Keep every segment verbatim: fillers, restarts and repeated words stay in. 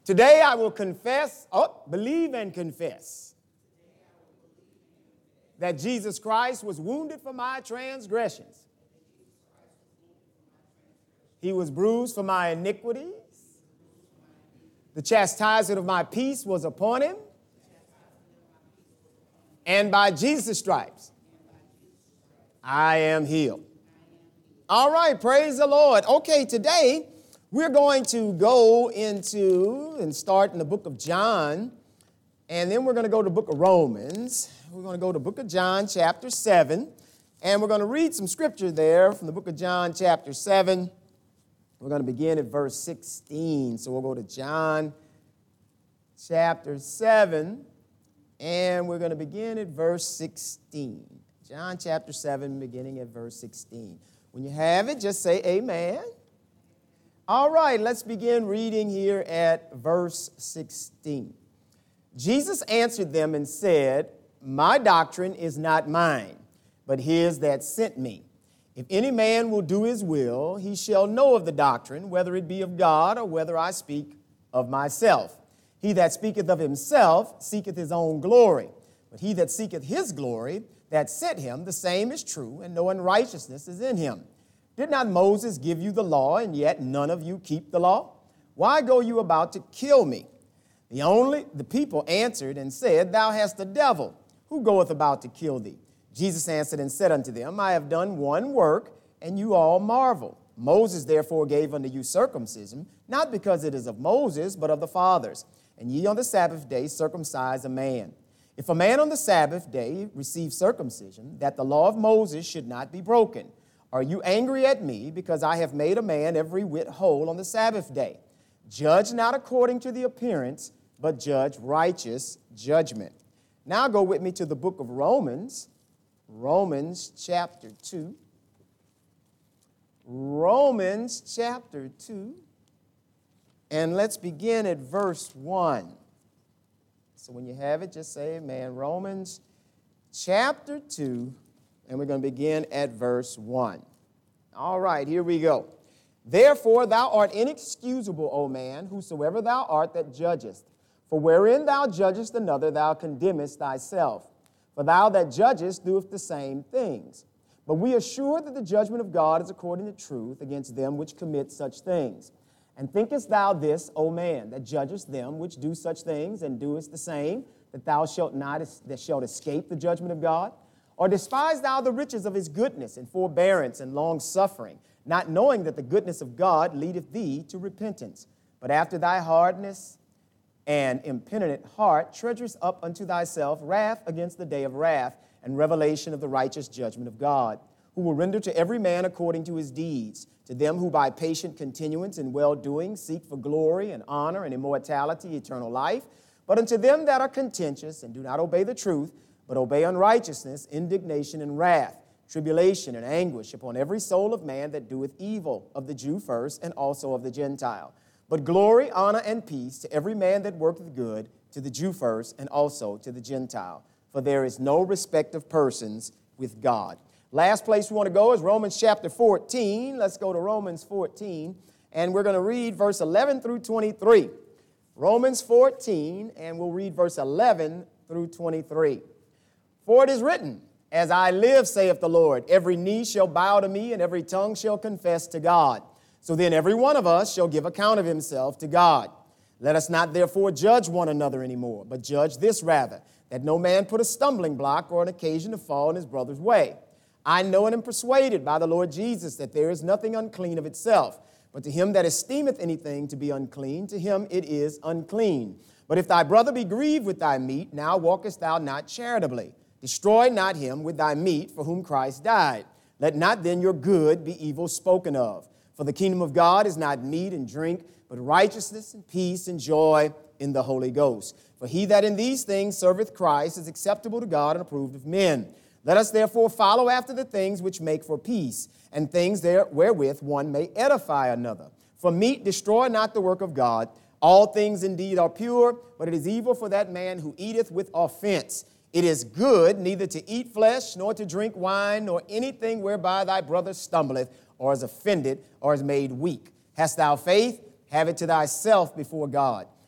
Today I will confess, oh, believe and confess that Jesus Christ was wounded for my transgressions. He was bruised for my iniquities. The chastisement of my peace was upon him. And by Jesus' stripes, I am healed. All right, praise the Lord. Okay, today we're going to go into and start in the book of John, and then we're going to go to the book of Romans. We're going to go to the book of John, chapter seven, and we're going to read some scripture there from the book of John, chapter seven. We're going to begin at verse sixteen. So we'll go to John, chapter seven, and we're going to begin at verse sixteen. John, chapter seven, beginning at verse sixteen. When you have it, just say amen. All right, let's begin reading here at verse sixteen. Jesus answered them and said, "My doctrine is not mine, but his that sent me. If any man will do his will, he shall know of the doctrine, whether it be of God or whether I speak of myself. He that speaketh of himself seeketh his own glory, but he that seeketh his glory that sent him, the same is true, and no unrighteousness is in him. Did not Moses give you the law, and yet none of you keep the law? Why go you about to kill me?" The only the people answered and said, "Thou hast a devil. Who goeth about to kill thee?" Jesus answered and said unto them, "I have done one work, and you all marvel. Moses therefore gave unto you circumcision, not because it is of Moses, but of the fathers. And ye on the Sabbath day circumcise a man. If a man on the Sabbath day receive circumcision, that the law of Moses should not be broken. Are you angry at me, because I have made a man every whit whole on the Sabbath day? Judge not according to the appearance, but judge righteous judgment." Now go with me to the book of Romans, Romans chapter two. Romans chapter two. And let's begin at verse one. So when you have it, just say amen. Romans chapter two, and we're going to begin at verse one. All right, here we go. "Therefore thou art inexcusable, O man, whosoever thou art that judgest. For wherein thou judgest another, thou condemnest thyself. For thou that judgest doest the same things. But we are sure that the judgment of God is according to truth against them which commit such things. And thinkest thou this, O man, that judgest them which do such things, and doest the same, that thou shalt not that shalt escape the judgment of God? Or despise thou the riches of his goodness and forbearance and long-suffering, not knowing that the goodness of God leadeth thee to repentance? But after thy hardness and impenitent heart treasurest up unto thyself wrath against the day of wrath and revelation of the righteous judgment of God, who will render to every man according to his deeds. To them who by patient continuance in well-doing seek for glory and honor and immortality, eternal life. But unto them that are contentious and do not obey the truth, but obey unrighteousness, indignation and wrath, tribulation and anguish upon every soul of man that doeth evil, of the Jew first, and also of the Gentile. But glory, honor, and peace to every man that worketh good, to the Jew first, and also to the Gentile. For there is no respect of persons with God." Last place we want to go is Romans chapter fourteen. Let's go to Romans fourteen, and we're going to read verse eleven through twenty-three. Romans fourteen, and we'll read verse eleven through twenty-three. "For it is written, As I live, saith the Lord, every knee shall bow to me, and every tongue shall confess to God. So then every one of us shall give account of himself to God. Let us not therefore judge one another anymore, but judge this rather, that no man put a stumbling block or an occasion to fall in his brother's way. I know and am persuaded by the Lord Jesus that there is nothing unclean of itself, but to him that esteemeth anything to be unclean, to him it is unclean. But if thy brother be grieved with thy meat, now walkest thou not charitably. Destroy not him with thy meat for whom Christ died. Let not then your good be evil spoken of. For the kingdom of God is not meat and drink, but righteousness and peace and joy in the Holy Ghost. For he that in these things serveth Christ is acceptable to God and approved of men. Let us therefore follow after the things which make for peace, and things there wherewith one may edify another. For meat destroy not the work of God. All things indeed are pure, but it is evil for that man who eateth with offense. It is good neither to eat flesh, nor to drink wine, nor anything whereby thy brother stumbleth, or is offended, or is made weak. Hast thou faith? Have it to thyself before God.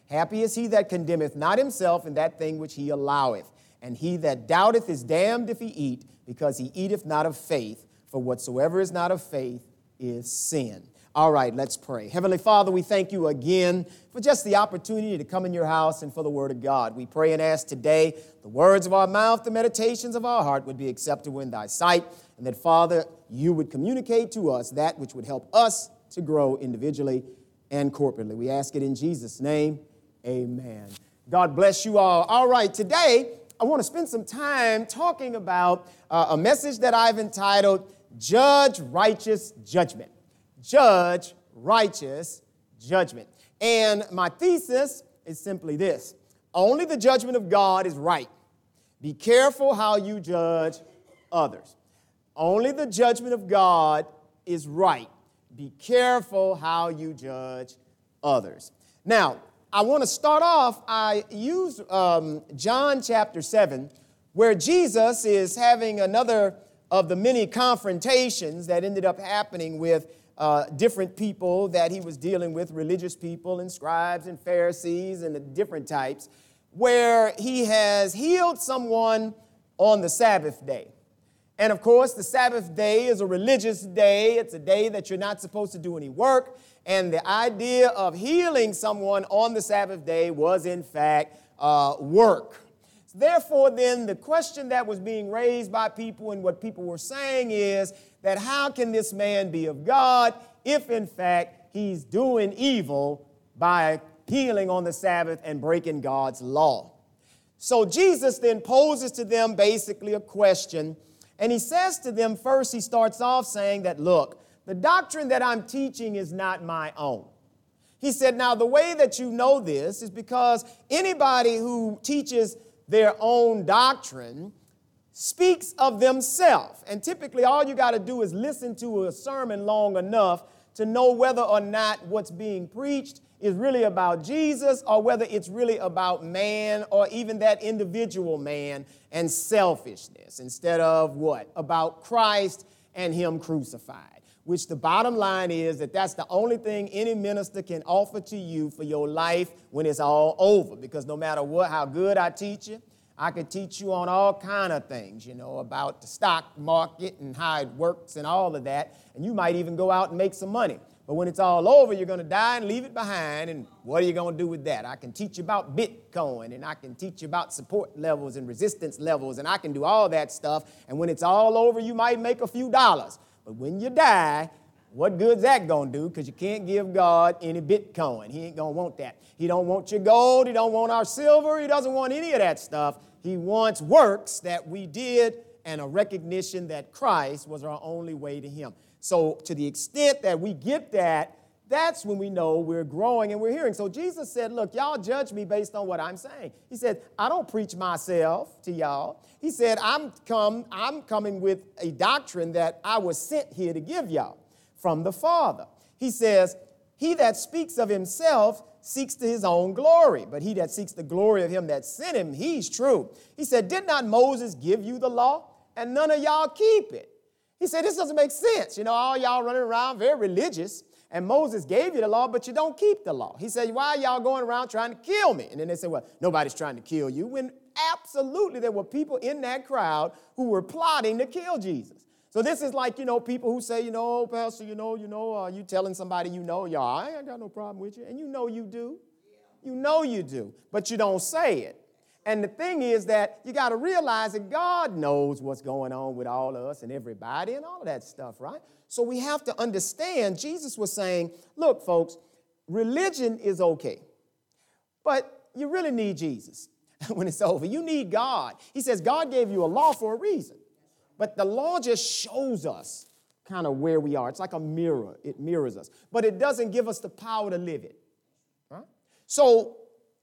Happy is he that condemneth not himself in that thing which he alloweth. And he that doubteth is damned if he eat, because he eateth not of faith. For whatsoever is not of faith is sin. All right, let's pray. Heavenly Father, we thank you again for just the opportunity to come in your house and for the word of God. We pray and ask today the words of our mouth, the meditations of our heart would be acceptable in thy sight, and that, Father, you would communicate to us that which would help us to grow individually and corporately. We ask it in Jesus' name. Amen. God bless you all. All right, today I want to spend some time talking about uh, a message that I've entitled, Judge Righteous Judgment. Judge righteous judgment. And my thesis is simply this: only the judgment of God is right. Be careful how you judge others. Only the judgment of God is right. Be careful how you judge others. Now, I want to start off, I use um, John chapter seven, where Jesus is having another of the many confrontations that ended up happening with Uh, different people that he was dealing with, religious people and scribes and Pharisees and the different types, where he has healed someone on the Sabbath day. And of course, the Sabbath day is a religious day. It's a day that you're not supposed to do any work. And the idea of healing someone on the Sabbath day was, in fact, uh, work. Therefore, then, the question that was being raised by people and what people were saying is that how can this man be of God if, in fact, he's doing evil by healing on the Sabbath and breaking God's law? So Jesus then poses to them basically a question, and he says to them, first he starts off saying that, look, the doctrine that I'm teaching is not my own. He said, now, the way that you know this is because anybody who teaches their own doctrine speaks of themselves. And typically all you got to do is listen to a sermon long enough to know whether or not what's being preached is really about Jesus or whether it's really about man or even that individual man and selfishness instead of what? About Christ and him crucified. Which the bottom line is that that's the only thing any minister can offer to you for your life when it's all over. Because no matter what, how good I teach you, I could teach you on all kind of things, you know, about the stock market and how it works and all of that. And you might even go out and make some money. But when it's all over, you're going to die and leave it behind. And what are you going to do with that? I can teach you about Bitcoin, and I can teach you about support levels and resistance levels, and I can do all that stuff. And when it's all over, you might make a few dollars. But when you die, what good's that going to do? Because you can't give God any Bitcoin. He ain't going to want that. He don't want your gold. He don't want our silver. He doesn't want any of that stuff. He wants works that we did and a recognition that Christ was our only way to him. So to the extent that we get that, that's when we know we're growing and we're hearing. So Jesus said, look, y'all judge me based on what I'm saying. He said, I don't preach myself to y'all. He said, I'm come, I'm coming with a doctrine that I was sent here to give y'all from the Father. He says, he that speaks of himself seeks to his own glory, but he that seeks the glory of him that sent him, he's true. He said, did not Moses give you the law, and none of y'all keep it? He said, this doesn't make sense. You know, all y'all running around very religious, and Moses gave you the law, but you don't keep the law. He said, why are y'all going around trying to kill me? And then they said, well, nobody's trying to kill you. When absolutely there were people in that crowd who were plotting to kill Jesus. So this is like, you know, people who say, you know, Pastor, you know, you know, are uh, you telling somebody you know, y'all, I ain't got no problem with you. And you know you do. You know you do, but you don't say it. And the thing is that you got to realize that God knows what's going on with all of us and everybody and all of that stuff, right? So we have to understand, Jesus was saying, look, folks, religion is okay, but you really need Jesus when it's over. You need God. He says God gave you a law for a reason. But the law just shows us kind of where we are. It's like a mirror. It mirrors us. But it doesn't give us the power to live it. Right? So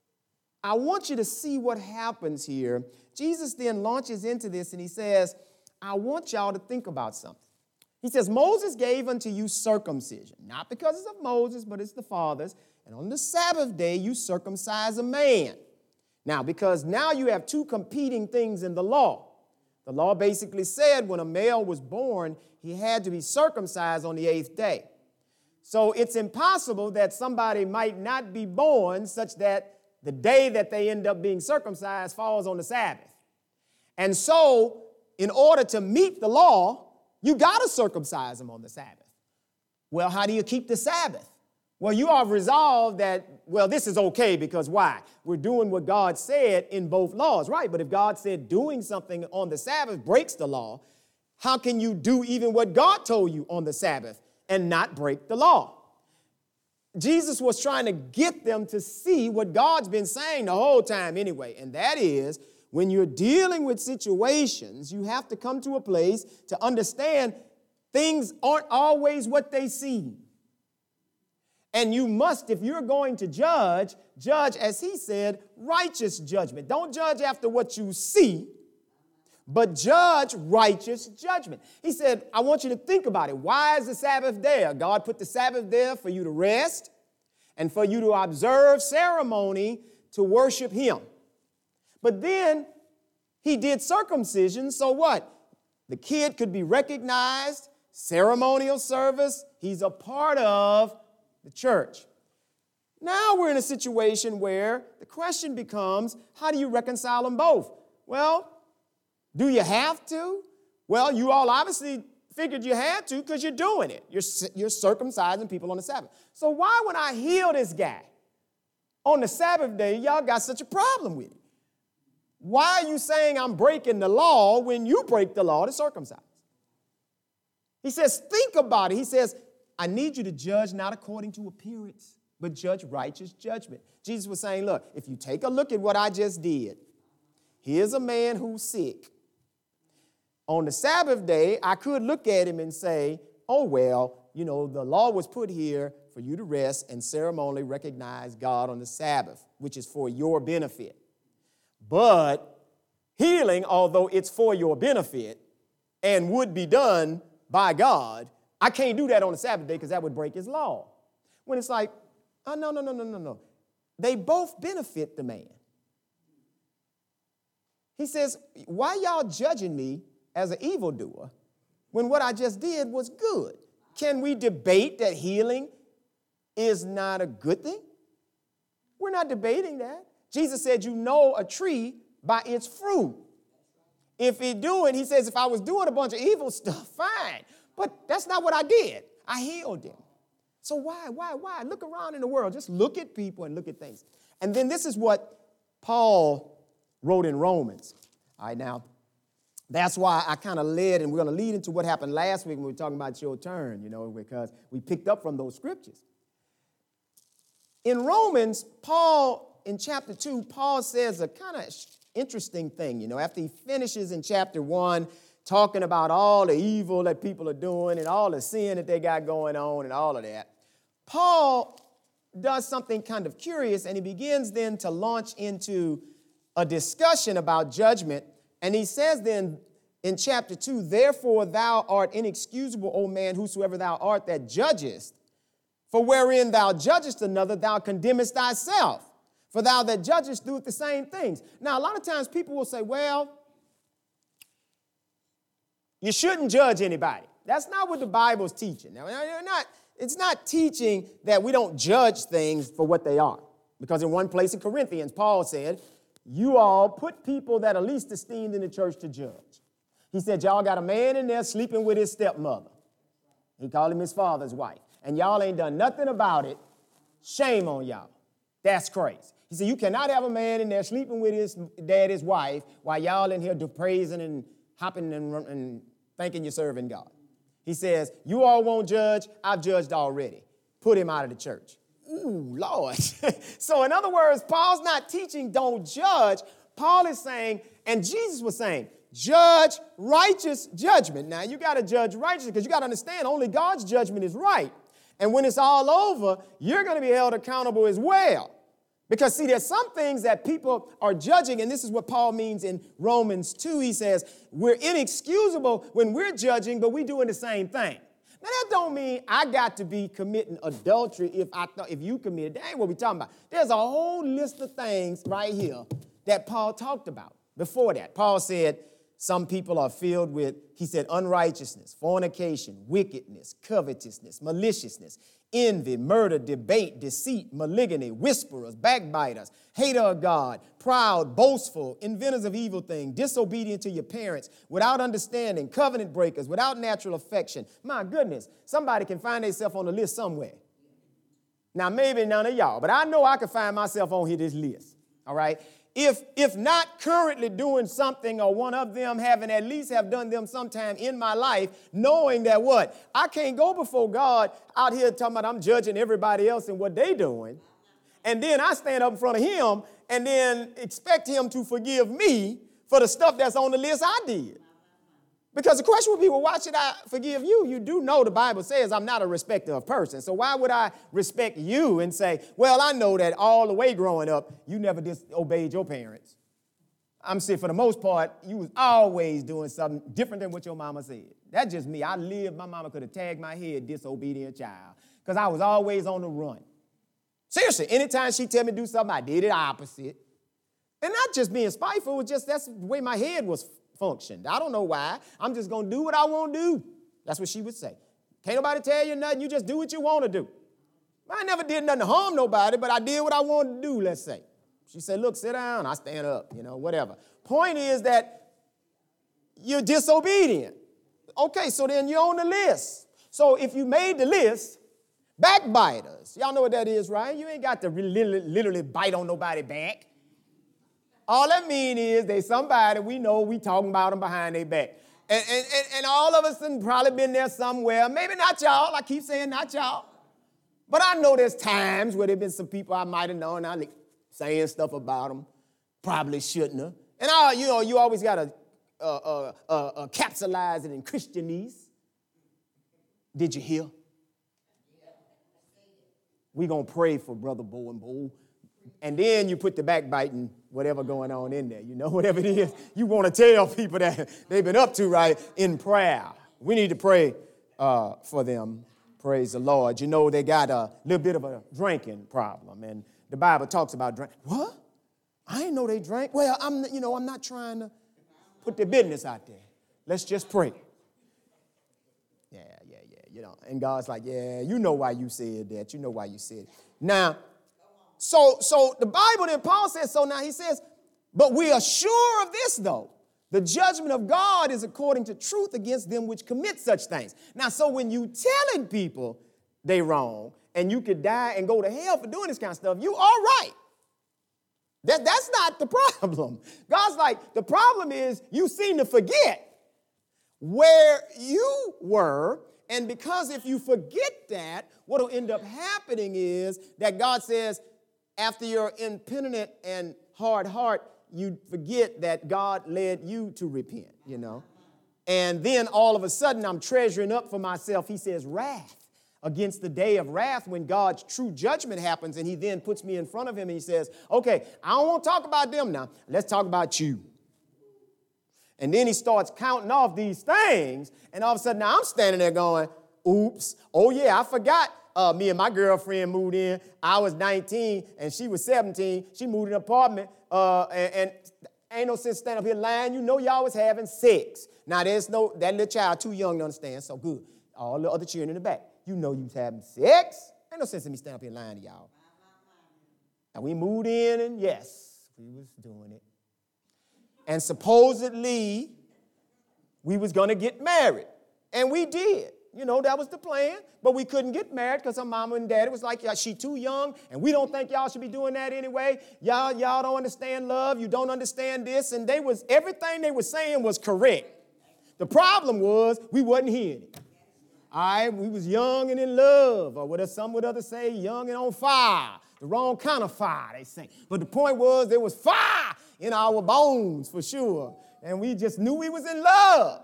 I want you to see what happens here. Jesus then launches into this and he says, I want y'all to think about something. He says, Moses gave unto you circumcision, not because it's of Moses, but it's the Father's. And on the Sabbath day, you circumcise a man. Now, because now you have two competing things in the law. The law basically said when a male was born, he had to be circumcised on the eighth day. So it's impossible that somebody might not be born such that the day that they end up being circumcised falls on the Sabbath. And so, in order to meet the law, you got to circumcise them on the Sabbath. Well, how do you keep the Sabbath? Well, you have resolved that, well, this is okay because why? We're doing what God said in both laws, right? But if God said doing something on the Sabbath breaks the law, how can you do even what God told you on the Sabbath and not break the law? Jesus was trying to get them to see what God's been saying the whole time anyway, and that is when you're dealing with situations, you have to come to a place to understand things aren't always what they seem. And you must, if you're going to judge, judge, as he said, righteous judgment. Don't judge after what you see, but judge righteous judgment. He said, I want you to think about it. Why is the Sabbath there? God put the Sabbath there for you to rest and for you to observe ceremony to worship him. But then he did circumcision, so what? The kid could be recognized, ceremonial service. He's a part of the church. Now we're in a situation where the question becomes, how do you reconcile them both? Well, do you have to? Well, you all obviously figured you had to because you're doing it. You're, you're circumcising people on the Sabbath. So why when I heal this guy on the Sabbath day, y'all got such a problem with it? Why are you saying I'm breaking the law when you break the law to circumcise? He says, think about it. He says, I need you to judge not according to appearance, but judge righteous judgment. Jesus was saying, look, if you take a look at what I just did, here's a man who's sick. On the Sabbath day, I could look at him and say, oh, well, you know, the law was put here for you to rest and ceremonially recognize God on the Sabbath, which is for your benefit. But healing, although it's for your benefit and would be done by God, I can't do that on the Sabbath day because that would break his law. When it's like, oh, no, no, no, no, no, no. They both benefit the man. He says, why y'all judging me as an evildoer when what I just did was good? Can we debate that healing is not a good thing? We're not debating that. Jesus said, you know a tree by its fruit. If he do it, he says, if I was doing a bunch of evil stuff, fine. But that's not what I did. I healed them. So why, why, why? Look around in the world. Just look at people and look at things. And then this is what Paul wrote in Romans. All right, now, that's why I kind of led, and we're going to lead into what happened last week when we were talking about your turn, you know, because we picked up from those scriptures. In Romans, Paul, in chapter two, Paul says a kind of interesting thing, you know, after he finishes in chapter one, talking about all the evil that people are doing and all the sin that they got going on and all of that. Paul does something kind of curious, and he begins then to launch into a discussion about judgment. And he says then in chapter two, therefore thou art inexcusable, O man, whosoever thou art that judgest. For wherein thou judgest another, thou condemnest thyself. For thou that judgest doeth the same things. Now, a lot of times people will say, well, you shouldn't judge anybody. That's not what the Bible's teaching. Now, you're not, it's not teaching that we don't judge things for what they are. Because in one place in Corinthians, Paul said, you all put people that are least esteemed in the church to judge. He said, y'all got a man in there sleeping with his stepmother. He called him his father's wife. And y'all ain't done nothing about it. Shame on y'all. That's crazy. He said, you cannot have a man in there sleeping with his daddy's wife while y'all in here praising and hopping and, and thinking you're serving God. He says, you all won't judge. I've judged already. Put him out of the church. Ooh, Lord. So in other words, Paul's not teaching don't judge. Paul is saying, and Jesus was saying, judge righteous judgment. Now, you got to judge righteous because you got to understand only God's judgment is right. And when it's all over, you're going to be held accountable as well. Because, see, there's some things that people are judging, and this is what Paul means in Romans two. He says, we're inexcusable when we're judging, but we're doing the same thing. Now, that don't mean I got to be committing adultery if I thought if you committed. That ain't what we're talking about. There's a whole list of things right here that Paul talked about before that. Paul said, Some people are filled with, he said, unrighteousness, fornication, wickedness, covetousness, maliciousness, envy, murder, debate, deceit, malignity, whisperers, backbiters, hater of God, proud, boastful, inventors of evil things, disobedient to your parents, without understanding, covenant breakers, without natural affection. My goodness, somebody can find themselves on the list somewhere. Now, maybe none of y'all, but I know I can find myself on here this list, all right? If, if not currently doing something or one of them having at least have done them sometime in my life, knowing that what? I can't go before God out here talking about I'm judging everybody else and what they doing. And then I stand up in front of him and then expect him to forgive me for the stuff that's on the list I did. Because the question would be, well, why should I forgive you? You do know the Bible says I'm not a respecter of persons. So why would I respect you and say, well, I know that all the way growing up, you never disobeyed your parents. I'm saying for the most part, you was always doing something different than what your mama said. That's just me. I lived, my mama could have tagged my head disobedient child because I was always on the run. Seriously, anytime she tell me to do something, I did it opposite. And not just being spiteful, it was just that's the way my head was functioned. I don't know why. I'm just going to do what I want to do. That's what she would say. Can't nobody tell you nothing. You just do what you want to do. I never did nothing to harm nobody, but I did what I wanted to do, let's say. She said, look, sit down. I stand up, you know, whatever. Point is that you're disobedient. Okay, so then you're on the list. So if you made the list, backbiters. Y'all know what that is, right? You ain't got to literally, literally bite on nobody back. All that mean is they somebody we know we talking about them behind their back. And, and, and, and all of us have probably been there somewhere. Maybe not y'all. I keep saying not y'all. But I know there's times where there been some people I might have known. I like saying stuff about them. Probably shouldn't have. And, I, you know, you always got to uh, uh, uh, uh, capsulize it in Christianese. Did you hear? We're going to pray for Brother Bo and Bo. And then you put the backbiting, whatever going on in there. You know, whatever it is, you want to tell people that they've been up to, right, in prayer. We need to pray uh, for them. Praise the Lord. You know, they got a little bit of a drinking problem. And the Bible talks about drink. What? I didn't know they drank. Well, I'm, you know, I'm not trying to put their business out there. Let's just pray. Yeah, yeah, yeah. You know, and God's like, yeah, you know why you said that. You know why you said it. Now, So, so the Bible, then Paul says, so now he says, but we are sure of this, though. The judgment of God is according to truth against them which commit such things. Now, so when you telling people they wrong and you could die and go to hell for doing this kind of stuff, you all right. That, that's not the problem. God's like, the problem is you seem to forget where you were. And because if you forget that, what will end up happening is that God says, after your impenitent and hard heart, you forget that God led you to repent, you know. And then all of a sudden, I'm treasuring up for myself, he says, wrath against the day of wrath when God's true judgment happens. And he then puts me in front of him and he says, okay, I don't want to talk about them now. Let's talk about you. And then he starts counting off these things. And all of a sudden, now I'm standing there going, oops, oh, yeah, I forgot. Uh, me and my girlfriend moved in. I was nineteen and she was seventeen. She moved in an apartment uh, and, and ain't no sense standing up here lying. You know y'all was having sex. Now, there's no, that little child too young to understand, so good. All the other children in the back, you know you was having sex. Ain't no sense in me standing up here lying to y'all. And we moved in and yes, we was doing it. And supposedly we was going to get married. And we did. You know, that was the plan. But we couldn't get married because her mama and daddy was like, yeah, she too young, and we don't think y'all should be doing that anyway. Y'all, y'all don't understand love. You don't understand this. And they was, everything they were saying was correct. The problem was we wasn't hearing it. All right, we was young and in love, or what some would others say, young and on fire. The wrong kind of fire, they say. But the point was there was fire in our bones for sure. And we just knew we was in love.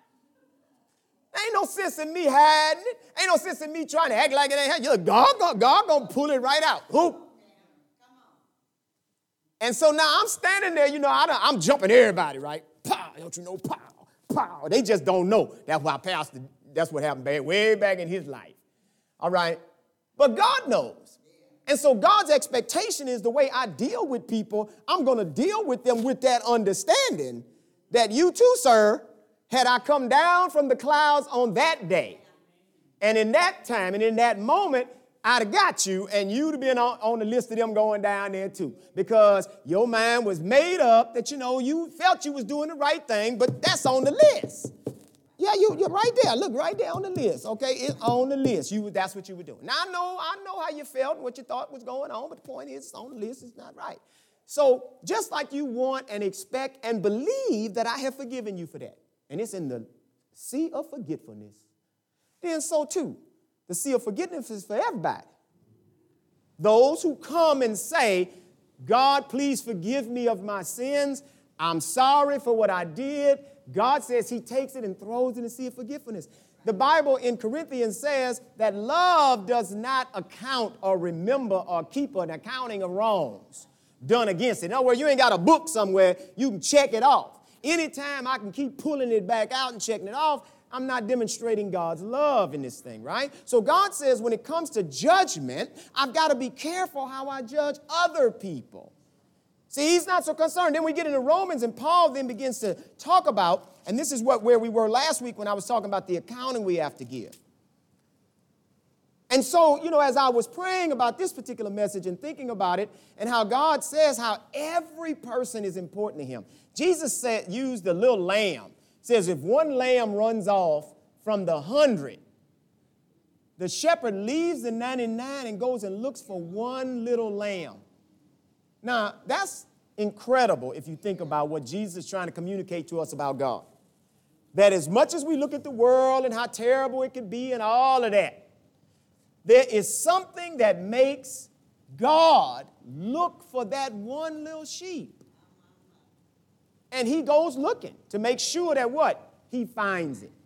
Ain't no sense in me hiding it. Ain't no sense in me trying to act like it ain't happening. God, God, God gonna pull it right out. Whoop. And so now I'm standing there, you know, I I'm jumping everybody, right? Pow, don't you know, pow, pow. They just don't know. That's why Pastor, that's what happened back, way back in his life. All right? But God knows. And so God's expectation is the way I deal with people, I'm going to deal with them with that understanding that you too, sir, had I come down from the clouds on that day, and in that time and in that moment, I'd have got you, and you'd have been on, on the list of them going down there too, because your mind was made up that, you know, you felt you was doing the right thing, but that's on the list. Yeah, you, you're right there. Look, right there on the list, okay? It's on the list. You, that's what you were doing. Now, I know, I know how you felt and what you thought was going on, but the point is, it's on the list. It's not right. So just like you want and expect and believe that I have forgiven you for that, and it's in the sea of forgetfulness, then so too, the sea of forgiveness is for everybody. Those who come and say, God, please forgive me of my sins. I'm sorry for what I did. God says he takes it and throws it in the sea of forgetfulness. The Bible in Corinthians says that love does not account or remember or keep an accounting of wrongs done against it. In other words, you ain't got a book somewhere you can check it off. Anytime I can keep pulling it back out and checking it off, I'm not demonstrating God's love in this thing, right? So God says when it comes to judgment, I've got to be careful how I judge other people. See, he's not so concerned. Then we get into Romans, and Paul then begins to talk about, and this is what where we were last week when I was talking about the accounting we have to give. And so, you know, as I was praying about this particular message and thinking about it and how God says how every person is important to him. Jesus said, used the little lamb. Says if one lamb runs off from the hundred, the shepherd leaves the ninety-nine and goes and looks for one little lamb. Now, that's incredible if you think about what Jesus is trying to communicate to us about God. That as much as we look at the world and how terrible it could be and all of that, there is something that makes God look for that one little sheep. And he goes looking to make sure that what? He finds it.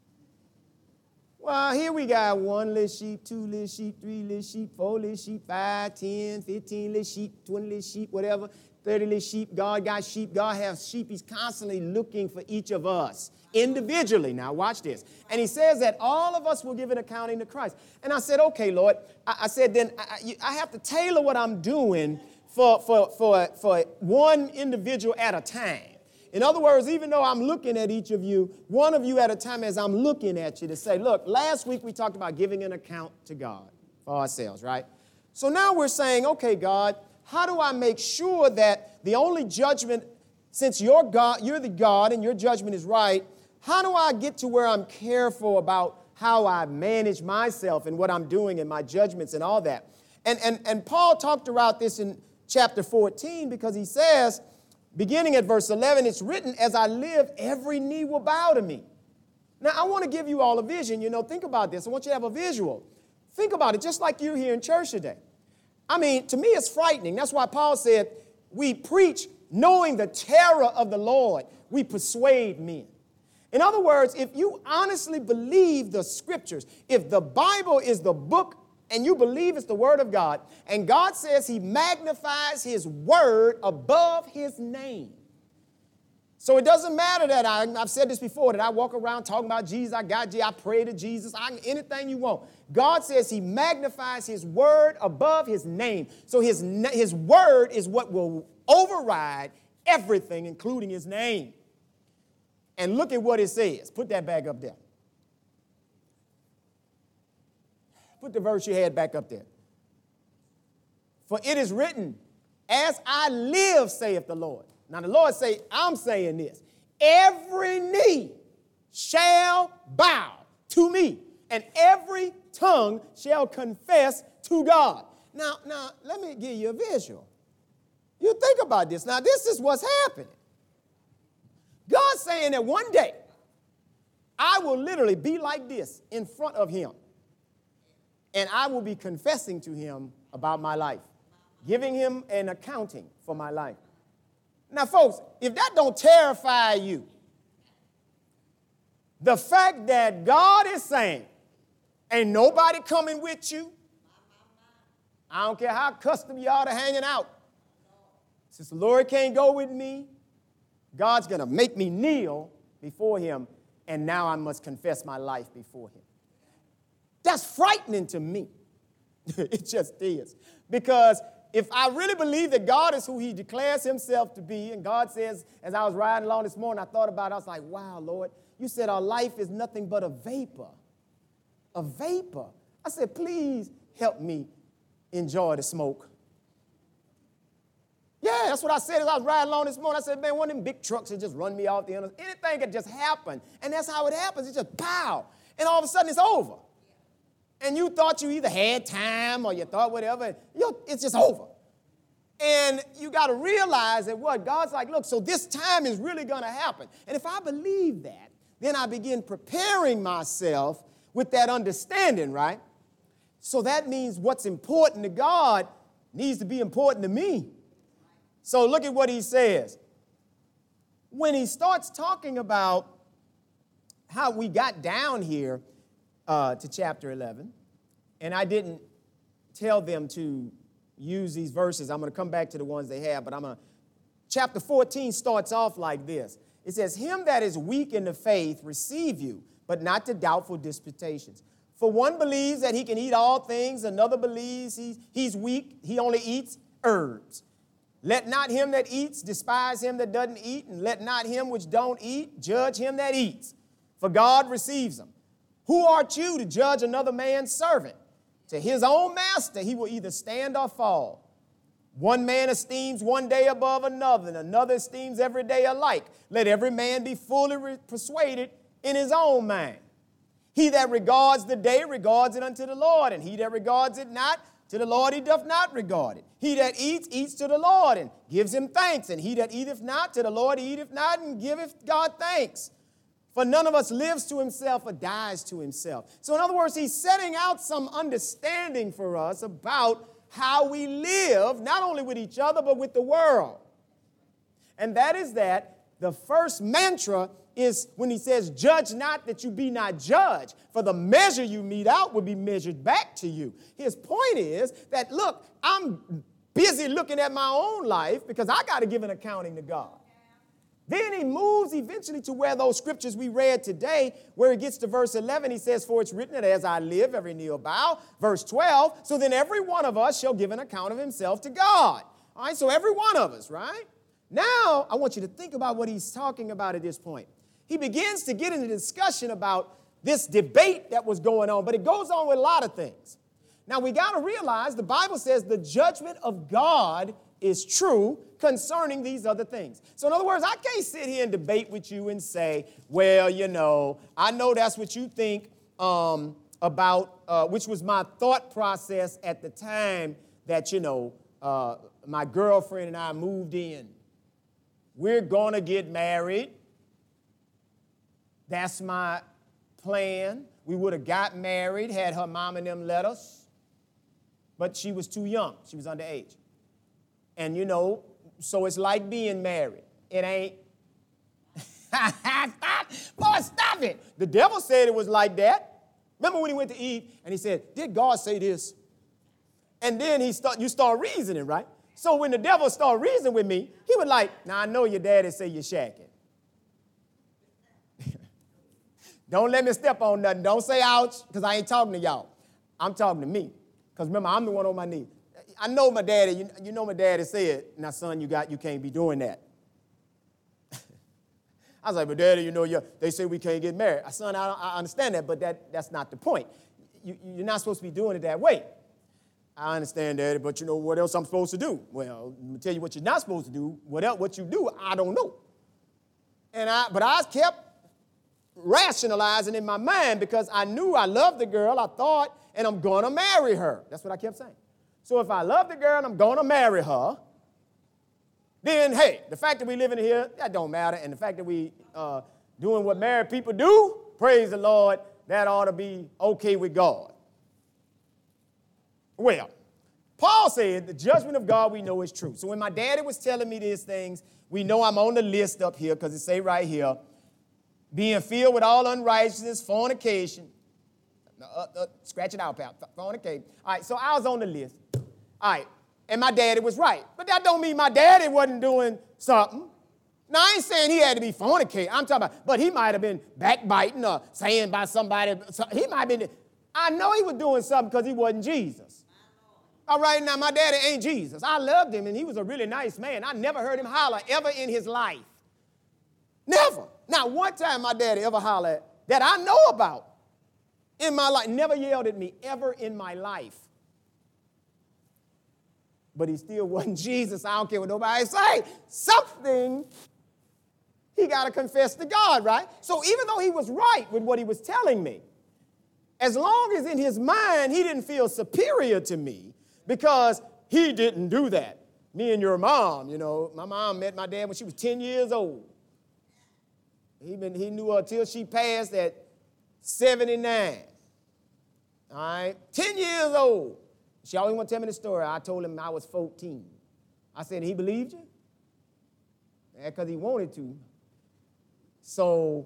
Well, here we got one little sheep, two little sheep, three little sheep, four little sheep, five, ten, fifteen little sheep, twenty little sheep, whatever, thirty little sheep. God got sheep. God has sheep. He's constantly looking for each of us individually. Now, watch this. And he says that all of us will give an accounting to Christ. And I said, okay, Lord. I, I said, then I, I have to tailor what I'm doing for, for, for, for one individual at a time. In other words, even though I'm looking at each of you, one of you at a time as I'm looking at you to say, look, last week we talked about giving an account to God for ourselves, right? So now we're saying, okay, God, how do I make sure that the only judgment, since you're God, you're the God and your judgment is right, how do I get to where I'm careful about how I manage myself and what I'm doing and my judgments and all that? And, and, and Paul talked about this in chapter fourteen because he says, beginning at verse eleven, it's written, as I live, every knee will bow to me. Now, I want to give you all a vision. You know, think about this. I want you to have a visual. Think about it, just like you're here in church today. I mean, to me, it's frightening. That's why Paul said, we preach knowing the terror of the Lord. We persuade men. In other words, if you honestly believe the scriptures, if the Bible is the book and you believe it's the word of God, and God says he magnifies his word above his name. So it doesn't matter that I, I've said this before, that I walk around talking about Jesus, I got Jesus, I pray to Jesus, I, anything you want. God says he magnifies his word above his name. So his, his word is what will override everything, including his name. And look at what it says. Put that back up there. Put the verse you had back up there. For it is written, as I live, saith the Lord. Now the Lord say, I'm saying this. Every knee shall bow to me, and every tongue shall confess to God. Now, now, let me give you a visual. You think about this. Now, this is what's happening. God's saying that one day, I will literally be like this in front of him. And I will be confessing to him about my life, giving him an accounting for my life. Now, folks, if that don't terrify you, the fact that God is saying, ain't nobody coming with you. I don't care how accustomed you are to hanging out. Since the Lord can't go with me, God's going to make me kneel before him, and now I must confess my life before him. That's frightening to me. It just is. Because if I really believe that God is who he declares himself to be, and God says, as I was riding along this morning, I thought about it, I was like, wow, Lord, you said our life is nothing but a vapor. A vapor. I said, please help me enjoy the smoke. Yeah, that's what I said as I was riding along this morning. I said, man, one of them big trucks that just run me off the end of anything could just happen. And that's how it happens. It just pow. And all of a sudden it's over. And you thought you either had time or you thought whatever. You, it's just over. And you got to realize that what? God's like, look, so this time is really going to happen. And if I believe that, then I begin preparing myself with that understanding, right? So that means what's important to God needs to be important to me. So look at what he says. When he starts talking about how we got down here uh, to chapter eleven, and I didn't tell them to use these verses. I'm going to come back to the ones they have, but I'm going to. Chapter fourteen starts off like this. It says, him that is weak in the faith receive you, but not to doubtful disputations. For one believes that he can eat all things, another believes he, he's weak, he only eats herbs. Let not him that eats despise him that doesn't eat, and let not him which don't eat judge him that eats, for God receives them. Who art you to judge another man's servant? To his own master he will either stand or fall. One man esteems one day above another, and another esteems every day alike. Let every man be fully re- persuaded in his own mind. He that regards the day regards it unto the Lord, and he that regards it not, to the Lord he doth not regard it. He that eats, eats to the Lord, and gives him thanks. And he that eateth not, to the Lord he eateth not, and giveth God thanks. For none of us lives to himself or dies to himself. So in other words, he's setting out some understanding for us about how we live, not only with each other, but with the world. And that is that the first mantra is when he says, judge not that you be not judged, for the measure you mete out will be measured back to you. His point is that, look, I'm busy looking at my own life because I got to give an accounting to God. Then he moves eventually to where those scriptures we read today, where he gets to verse eleven, he says, for it's written that as I live, every knee will bow. Verse twelve, so then every one of us shall give an account of himself to God. All right, so every one of us, right? Now, I want you to think about what he's talking about at this point. He begins to get into discussion about this debate that was going on, but it goes on with a lot of things. Now, we got to realize the Bible says the judgment of God is true concerning these other things. So, in other words, I can't sit here and debate with you and say, well, you know, I know that's what you think um, about, uh, which was my thought process at the time that, you know, uh, my girlfriend and I moved in. We're going to get married. That's my plan. We would have got married, had her mom and them let us, but she was too young. She was underage. And, you know, so it's like being married. It ain't. Boy, stop it. The devil said it was like that. Remember when he went to Eve and he said, did God say this? And then he start, you start reasoning, right? So when the devil started reasoning with me, he was like, now I know your daddy say you're shacking. Don't let me step on nothing. Don't say ouch, because I ain't talking to y'all. I'm talking to me. Because remember, I'm the one on my knees. I know my daddy, you, you know my daddy said, now son, you got you can't be doing that. I was like, but daddy, you know, you they say we can't get married. I son, I, I understand that, but that, that's not the point. You, you're not supposed to be doing it that way. I understand, daddy, but you know what else I'm supposed to do? Well, let me tell you what you're not supposed to do. What else, what you do, I don't know. And I, but I kept rationalizing in my mind because I knew I loved the girl, I thought, and I'm going to marry her. That's what I kept saying. So if I love the girl and I'm going to marry her, then, hey, the fact that we living here, that don't matter. And the fact that we uh, doing what married people do, praise the Lord, that ought to be okay with God. Well, Paul said the judgment of God we know is true. So when my daddy was telling me these things, we know I'm on the list up here because it say right here, being filled with all unrighteousness, fornication. Uh, uh, scratch it out, pal. Fornication. All right, so I was on the list. All right, and my daddy was right. But that don't mean my daddy wasn't doing something. Now, I ain't saying he had to be fornicating. I'm talking about, but he might have been backbiting or saying by somebody. He might have been, I know he was doing something because he wasn't Jesus. All right, now my daddy ain't Jesus. I loved him, and he was a really nice man. I never heard him holler ever in his life. Never. Not one time my daddy ever hollered that I know about in my life. Never yelled at me ever in my life. But he still wasn't Jesus. I don't care what nobody say. Something he got to confess to God, right? So even though he was right with what he was telling me, as long as in his mind he didn't feel superior to me because he didn't do that. Me and your mom, you know, my mom met my dad when she was ten years old. He, been, he knew her till she passed at seventy-nine. All right, ten years old. She always want to tell me the story. I told him I was fourteen. I said, he believed you? Yeah, because he wanted to. So,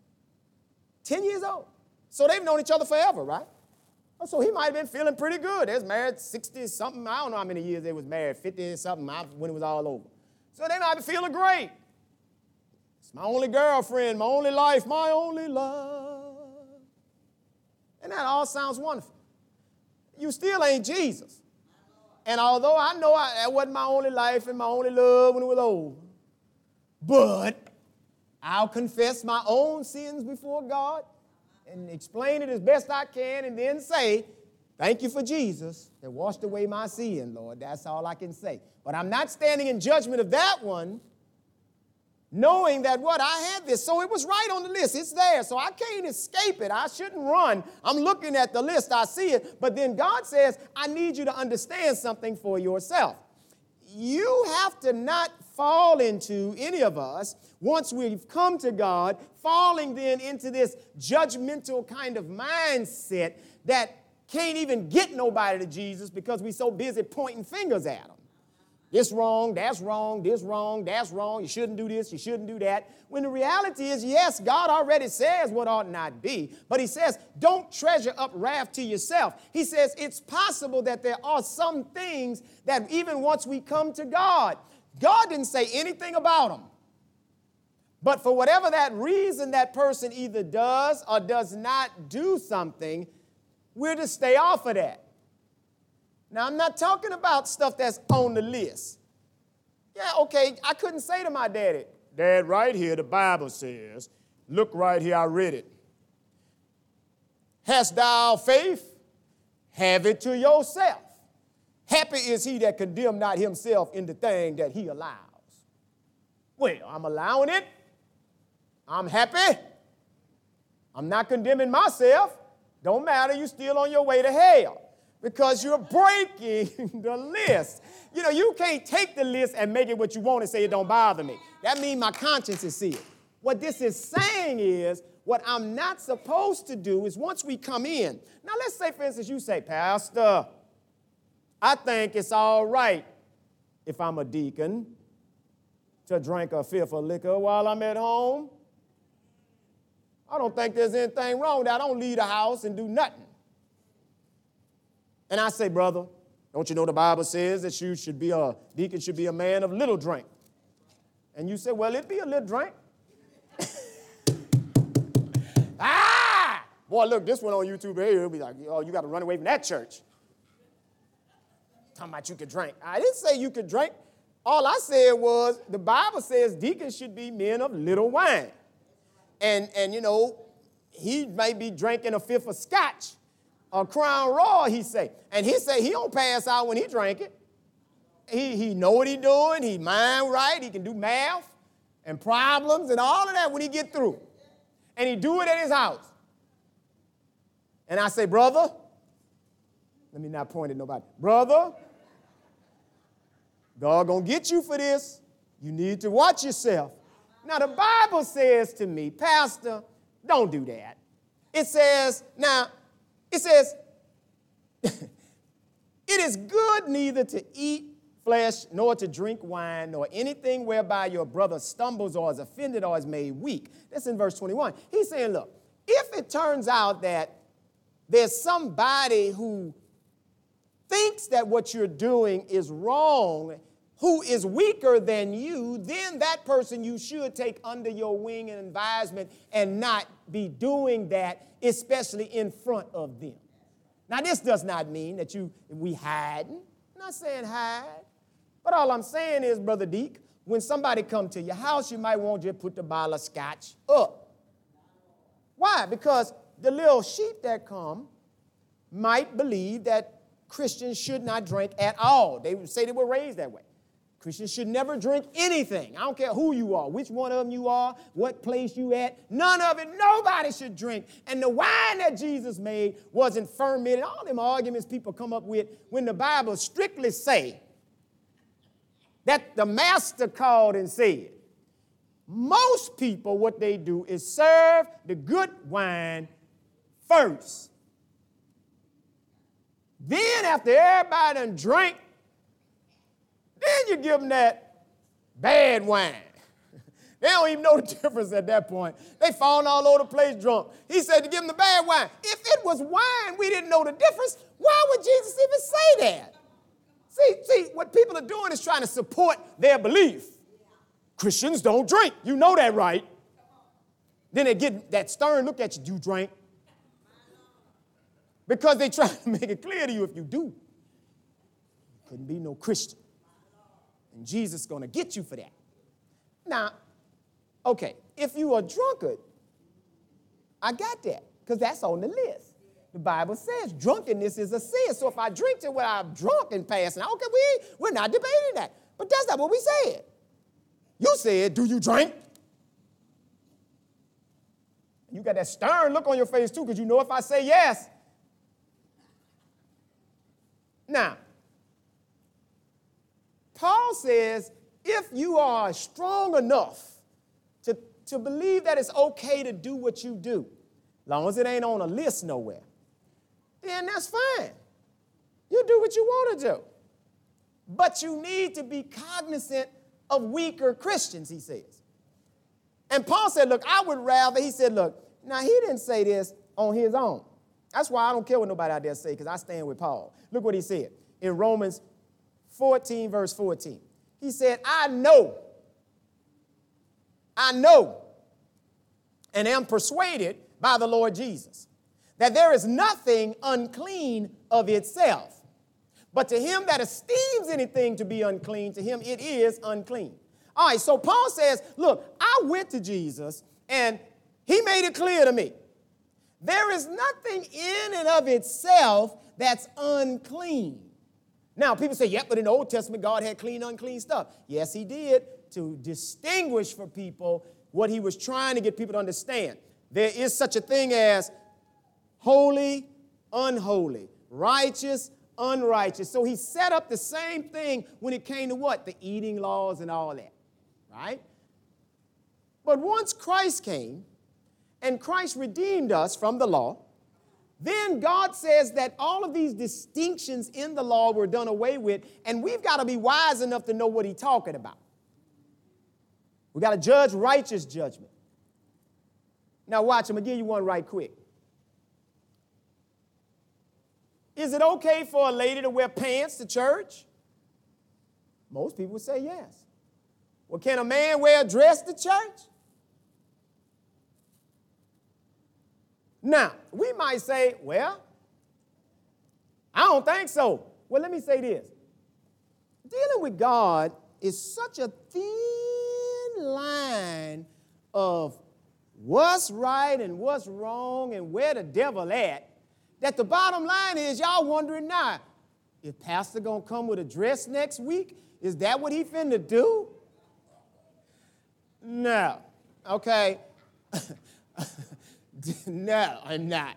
ten years old. So they've known each other forever, right? So he might have been feeling pretty good. They was married sixty-something. I don't know how many years they was married, fifty-something when it was all over. So they might be feeling great. It's my only girlfriend, my only life, my only love. And that all sounds wonderful. You still ain't Jesus. And although I know I, that wasn't my only life and my only love when it was over, but I'll confess my own sins before God and explain it as best I can and then say, thank you for Jesus that washed away my sin, Lord. That's all I can say. But I'm not standing in judgment of that one, knowing that what I had this. So it was right on the list. It's there. So I can't escape it. I shouldn't run. I'm looking at the list. I see it. But then God says, I need you to understand something for yourself. You have to not fall into, any of us, once we've come to God, falling then into this judgmental kind of mindset that can't even get nobody to Jesus because we're so busy pointing fingers at them. This wrong, that's wrong, this wrong, that's wrong, you shouldn't do this, you shouldn't do that. When the reality is, yes, God already says what ought not be, but he says, don't treasure up wrath to yourself. He says it's possible that there are some things that even once we come to God, God didn't say anything about them. But for whatever that reason that person either does or does not do something, we're to stay off of that. Now, I'm not talking about stuff that's on the list. Yeah, okay, I couldn't say to my daddy, Dad, right here, the Bible says, look right here, I read it. Hast thou faith? Have it to yourself. Happy is he that condemn not himself in the thing that he allows. Well, I'm allowing it. I'm happy. I'm not condemning myself. Don't matter, you're still on your way to hell. Because you're breaking the list. You know, you can't take the list and make it what you want and say it don't bother me. That means my conscience is sealed. What this is saying is, what I'm not supposed to do is once we come in. Now, let's say, for instance, you say, Pastor, I think it's all right if I'm a deacon to drink a fifth of liquor while I'm at home. I don't think there's anything wrong with that. I don't leave the house and do nothing. And I say, brother, don't you know the Bible says that you should be a deacon should be a man of little drink? And you say, well, it be a little drink. ah! Boy, look, this one on YouTube here, it'll be like, oh, you got to run away from that church. Talking about you could drink. I didn't say you could drink. All I said was the Bible says deacons should be men of little wine. And, and you know, he may be drinking a fifth of scotch. A Crown Royal, he say. And he say he don't pass out when he drink it. He, he know what he doing. He mind right. He can do math and problems and all of that when he get through. And he do it at his house. And I say, brother, let me not point at nobody. Brother, God gonna get you for this. You need to watch yourself. Now, the Bible says to me, Pastor, don't do that. It says, now, It says, it is good neither to eat flesh, nor to drink wine, nor anything whereby your brother stumbles or is offended or is made weak. That's in verse twenty-one. He's saying, look, if it turns out that there's somebody who thinks that what you're doing is wrong, who is weaker than you, then that person you should take under your wing and advisement and not be doing that, especially in front of them. Now, this does not mean that you we hiding. I'm not saying hide. But all I'm saying is, Brother Deke, when somebody come to your house, you might want you to put the bottle of scotch up. Why? Because the little sheep that come might believe that Christians should not drink at all. They would say they were raised that way. Christians should never drink anything. I don't care who you are, which one of them you are, what place you at. None of it. Nobody should drink. And the wine that Jesus made wasn't fermented. All them arguments people come up with when the Bible strictly say that the master called and said. Most people, what they do is serve the good wine first. Then after everybody done drank, then you give them that bad wine. They don't even know the difference at that point. They falling all over the place drunk. He said to give them the bad wine. If it was wine, we didn't know the difference. Why would Jesus even say that? See, see, what people are doing is trying to support their belief. Christians don't drink. You know that, right? Then they get that stern look at you, you drank. Because they try to make it clear to you if you do, you couldn't be no Christian. And Jesus is going to get you for that. Now, okay, if you are a drunkard, I got that, because that's on the list. The Bible says drunkenness is a sin. So if I drink to where I'm drunk and passing, okay, we, we're not debating that. But that's not what we said. You said, do you drink? You got that stern look on your face, too, because you know if I say yes. Now, Paul says if you are strong enough to, to believe that it's okay to do what you do, as long as it ain't on a list nowhere, then that's fine. You do what you want to do. But you need to be cognizant of weaker Christians, he says. And Paul said, look, I would rather, he said, look, now he didn't say this on his own. That's why I don't care what nobody out there say, because I stand with Paul. Look what he said in Romans fourteen, verse fourteen. He said, I know, I know, and am persuaded by the Lord Jesus, that there is nothing unclean of itself. But to him that esteems anything to be unclean, to him it is unclean. All right, so Paul says, look, I went to Jesus, and he made it clear to me. There is nothing in and of itself that's unclean. Now, people say, yeah, but in the Old Testament, God had clean, unclean stuff. Yes, he did, to distinguish for people what he was trying to get people to understand. There is such a thing as holy, unholy, righteous, unrighteous. So he set up the same thing when it came to what? The eating laws and all that, right? But once Christ came and Christ redeemed us from the law, then God says that all of these distinctions in the law were done away with, and we've got to be wise enough to know what he's talking about. We've got to judge righteous judgment. Now watch, I'm going to give you one right quick. Is it okay for a lady to wear pants to church? Most people would say yes. Well, can a man wear a dress to church? Now, we might say, well, I don't think so. Well, let me say this. Dealing with God is such a thin line of what's right and what's wrong and where the devil at, that the bottom line is y'all wondering now, is pastor going to come with a dress next week? Is that what he finna do? No. Okay. No, I'm not.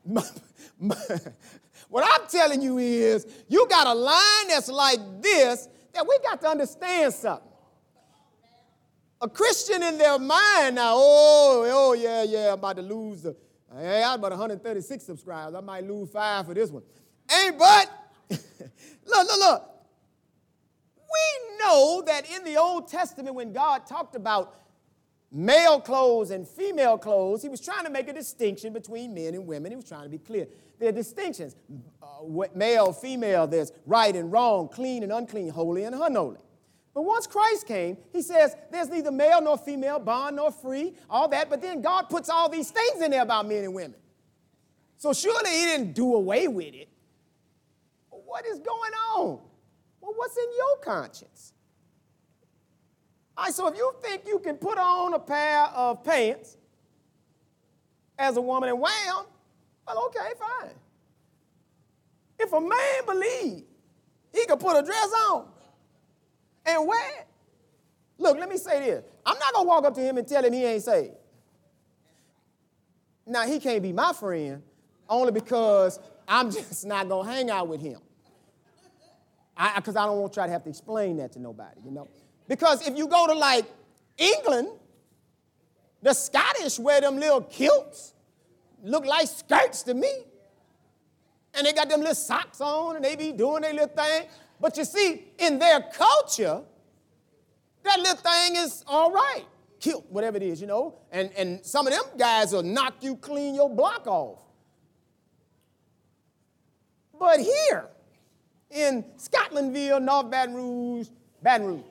What I'm telling you is you got a line that's like this that we got to understand something. A Christian in their mind now, oh, oh yeah, yeah, I'm about to lose the, hey, I'm about one hundred thirty-six subscribers. I might lose five for this one. Ain't but, look, look, look. We know that in the Old Testament when God talked about male clothes and female clothes, he was trying to make a distinction between men and women. He was trying to be clear. There are distinctions. Uh, male, female, there's right and wrong, clean and unclean, holy and unholy. But once Christ came, he says there's neither male nor female, bond nor free, all that. But then God puts all these things in there about men and women. So surely he didn't do away with it. What is going on? Well, what's in your conscience? All right, so if you think you can put on a pair of pants as a woman and wham, well, okay, fine. If a man believes he can put a dress on and wear it, look, let me say this. I'm not going to walk up to him and tell him he ain't saved. Now, he can't be my friend only because I'm just not going to hang out with him. Because I, I don't want to try to have to explain that to nobody, you know. Because if you go to, like, England, the Scottish wear them little kilts, look like skirts to me. And they got them little socks on, and they be doing their little thing. But you see, in their culture, that little thing is all right. Kilt, whatever it is, you know. And, and some of them guys will knock you clean your block off. But here, in Scotlandville, North Baton Rouge, Baton Rouge,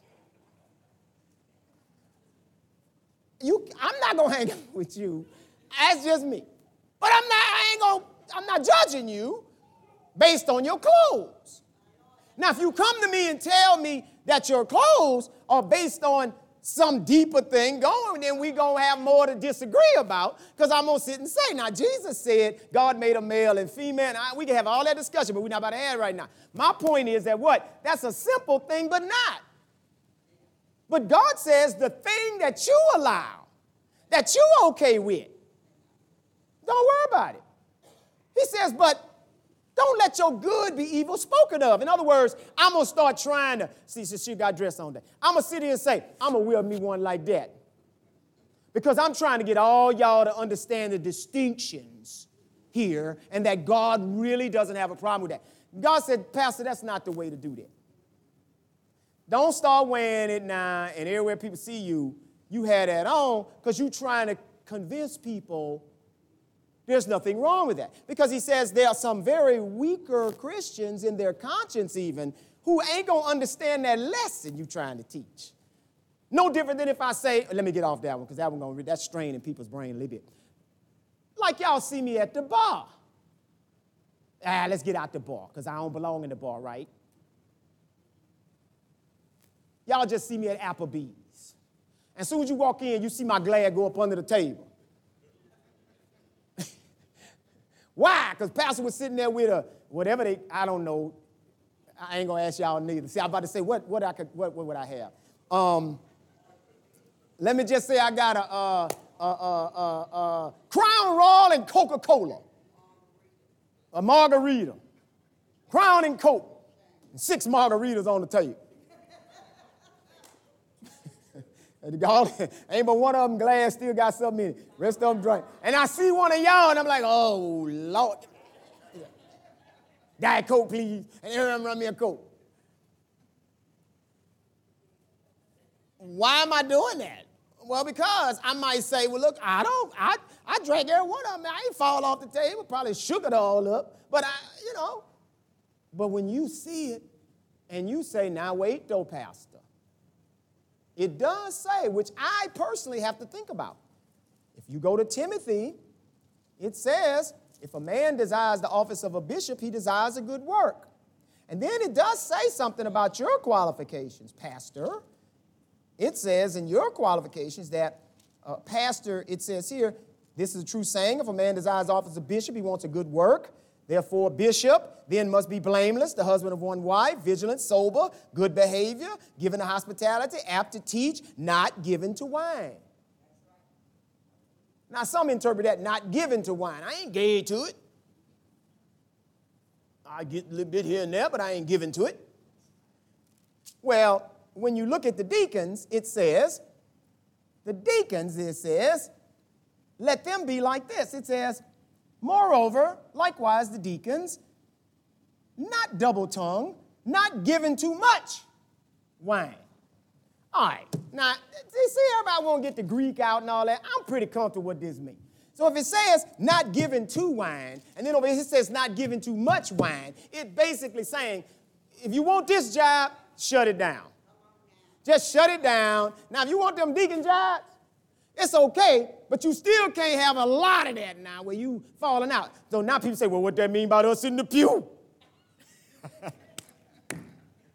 you, I'm not going to hang out with you. That's just me. But I'm not, I ain't going to, I'm not judging you based on your clothes. Now, if you come to me and tell me that your clothes are based on some deeper thing going, then we're going to have more to disagree about, because I'm going to sit and say, now, Jesus said God made a male and female, and I, we can have all that discussion, but we're not about to have it right now. My point is that what? That's a simple thing, but not. But God says the thing that you allow, that you okay with, don't worry about it. He says, but don't let your good be evil spoken of. In other words, I'm going to start trying to, see, since she got dressed on that, I'm going to sit here and say, I'm going to wear me one like that. Because I'm trying to get all y'all to understand the distinctions here and that God really doesn't have a problem with that. God said, Pastor, that's not the way to do that. Don't start wearing it now and everywhere people see you, you had that on because you're trying to convince people there's nothing wrong with that. Because he says there are some very weaker Christians in their conscience even who ain't going to understand that lesson you're trying to teach. No different than if I say, let me get off that one because that one going to that's straining people's brain a little bit. Like y'all see me at the bar. Ah, let's get out the bar because I don't belong in the bar, right? Y'all just see me at Applebee's. And as soon as you walk in, you see my glad go up under the table. Why? Because Pastor was sitting there with a, whatever they, I don't know. I ain't going to ask y'all neither. See, I'm about to say, what, what, I could, what, what would I have? Um, let me just say I got a, uh, uh, uh, uh, uh, Crown Royal and Coca-Cola. A margarita. Crown and Coke. And six margaritas on the table. Ain't but one of them glass still got something in it. Rest of them drink. And I see one of y'all, and I'm like, oh, Lord. Diet Coke, please. And everyone run me a Coke. Why am I doing that? Well, because I might say, well, look, I don't, I, I drank every one of them. I ain't fall off the table, probably shook it all up. But, I, you know, but when you see it, and you say, now wait, though, Pastor. It does say, which I personally have to think about. If you go to Timothy, it says, if a man desires the office of a bishop, he desires a good work. And then it does say something about your qualifications, Pastor. It says in your qualifications that, uh, Pastor, it says here, this is a true saying, if a man desires the office of bishop, he wants a good work. Therefore, bishop then must be blameless, the husband of one wife, vigilant, sober, good behavior, given to hospitality, apt to teach, not given to wine. Now, some interpret that not given to wine. I ain't gay to it. I get a little bit here and there, but I ain't given to it. Well, when you look at the deacons, it says, the deacons, it says, let them be like this. It says, moreover, likewise the deacons, not double-tongued, not given too much wine. All right, now, see, everybody won't get the Greek out and all that. I'm pretty comfortable with this means. So if it says not given to wine, and then over here it says not given too much wine, it's basically saying, if you want this job, shut it down. Just shut it down. Now, if you want them deacon jobs, it's okay, but you still can't have a lot of that now where you falling out. So now people say, well, what that mean about us in the pew?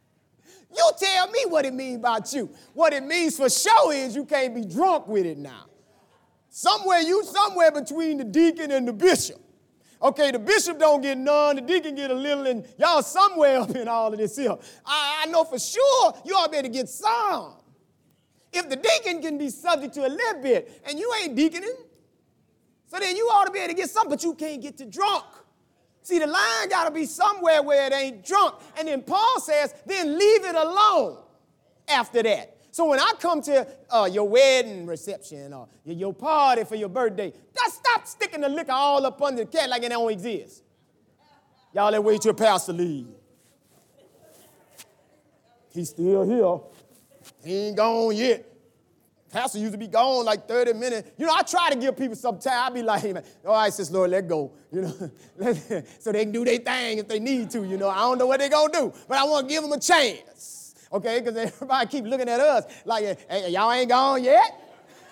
You tell me what it means about you. What it means for sure is you can't be drunk with it now. Somewhere you somewhere between the deacon and the bishop. Okay, the bishop don't get none, the deacon get a little, and y'all somewhere up in all of this here. I, I know for sure you ought to be able to get some. If the deacon can be subject to a little bit, and you ain't deaconing, so then you ought to be able to get some, but you can't get to drunk. See, the line got to be somewhere where it ain't drunk. And then Paul says, then leave it alone after that. So when I come to uh, your wedding reception or your party for your birthday, just stop sticking the liquor all up under the cat like it don't exist. Y'all let wait till Pastor leave. He's still here. He ain't gone yet. Pastor used to be gone like thirty minutes. You know, I try to give people some time. I be like, hey, man, all right, sis, Lord, let go. You know, so they can do their thing if they need to. You know, I don't know what they're going to do, but I want to give them a chance. Okay, because everybody keep looking at us like, hey, y'all ain't gone yet?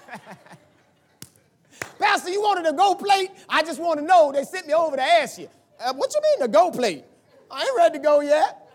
Pastor, you wanted a go plate? I just want to know. They sent me over to ask you. Uh, what you mean a go plate? I ain't ready to go yet.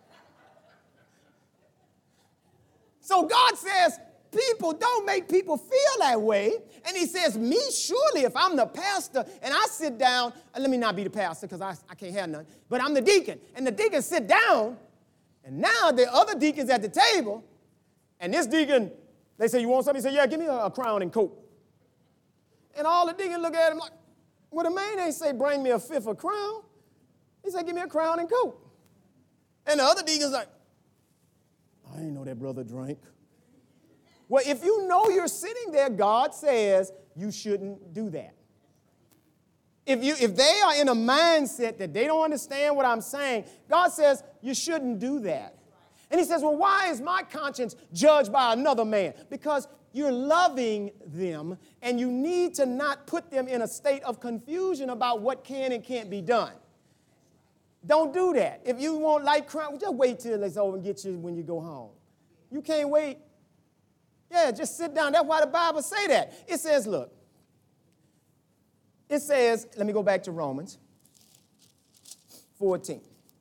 So God says, people, don't make people feel that way. And he says, me, surely, if I'm the pastor and I sit down, uh, let me not be the pastor because I, I can't have none, but I'm the deacon. And the deacon sit down, and now the other deacons at the table, and this deacon, they say, you want something? He say, yeah, give me a, a crown and coat. And all the deacons look at him like, well, the man ain't say, bring me a fifth of crown. He said, give me a crown and coat. And the other deacon's like, I didn't know that brother drank. Well, if you know you're sitting there, God says you shouldn't do that. If, you, if they are in a mindset that they don't understand what I'm saying, God says you shouldn't do that. And he says, well, why is my conscience judged by another man? Because you're loving them, and you need to not put them in a state of confusion about what can and can't be done. Don't do that. If you want light crown, just wait till it's over and get you when you go home. You can't wait. Yeah, just sit down. That's why the Bible say that. It says, look, it says, let me go back to Romans fourteen.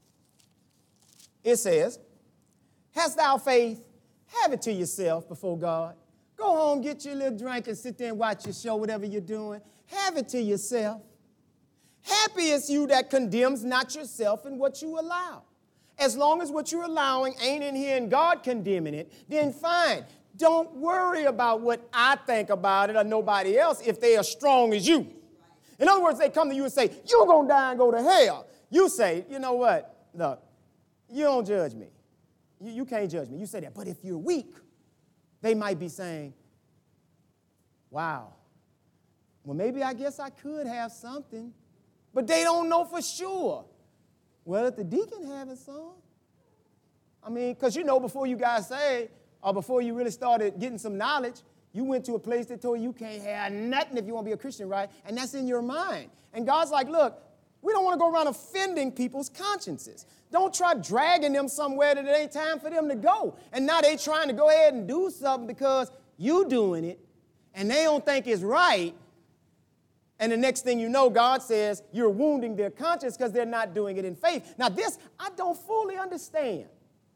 It says, hast thou faith? Have it to yourself before God. Go home, get your little drink and sit there and watch your show, whatever you're doing. Have it to yourself. Happy is you that condemns not yourself in what you allow. As long as what you're allowing ain't in here and God condemning it, then fine. Don't worry about what I think about it or nobody else if they are strong as you. In other words, they come to you and say, you're going to die and go to hell. You say, you know what? Look, you don't judge me. You, you can't judge me. You say that. But if you're weak, they might be saying, wow, well, maybe I guess I could have something. But they don't know for sure. Well, if the deacon having some, I mean, because you know before you got saved, or before you really started getting some knowledge, you went to a place that told you you can't have nothing if you want to be a Christian, right? And that's in your mind. And God's like, look, we don't want to go around offending people's consciences. Don't try dragging them somewhere that it ain't time for them to go. And now they trying to go ahead and do something because you doing it, and they don't think it's right. And the next thing you know, God says you're wounding their conscience because they're not doing it in faith. Now this, I don't fully understand.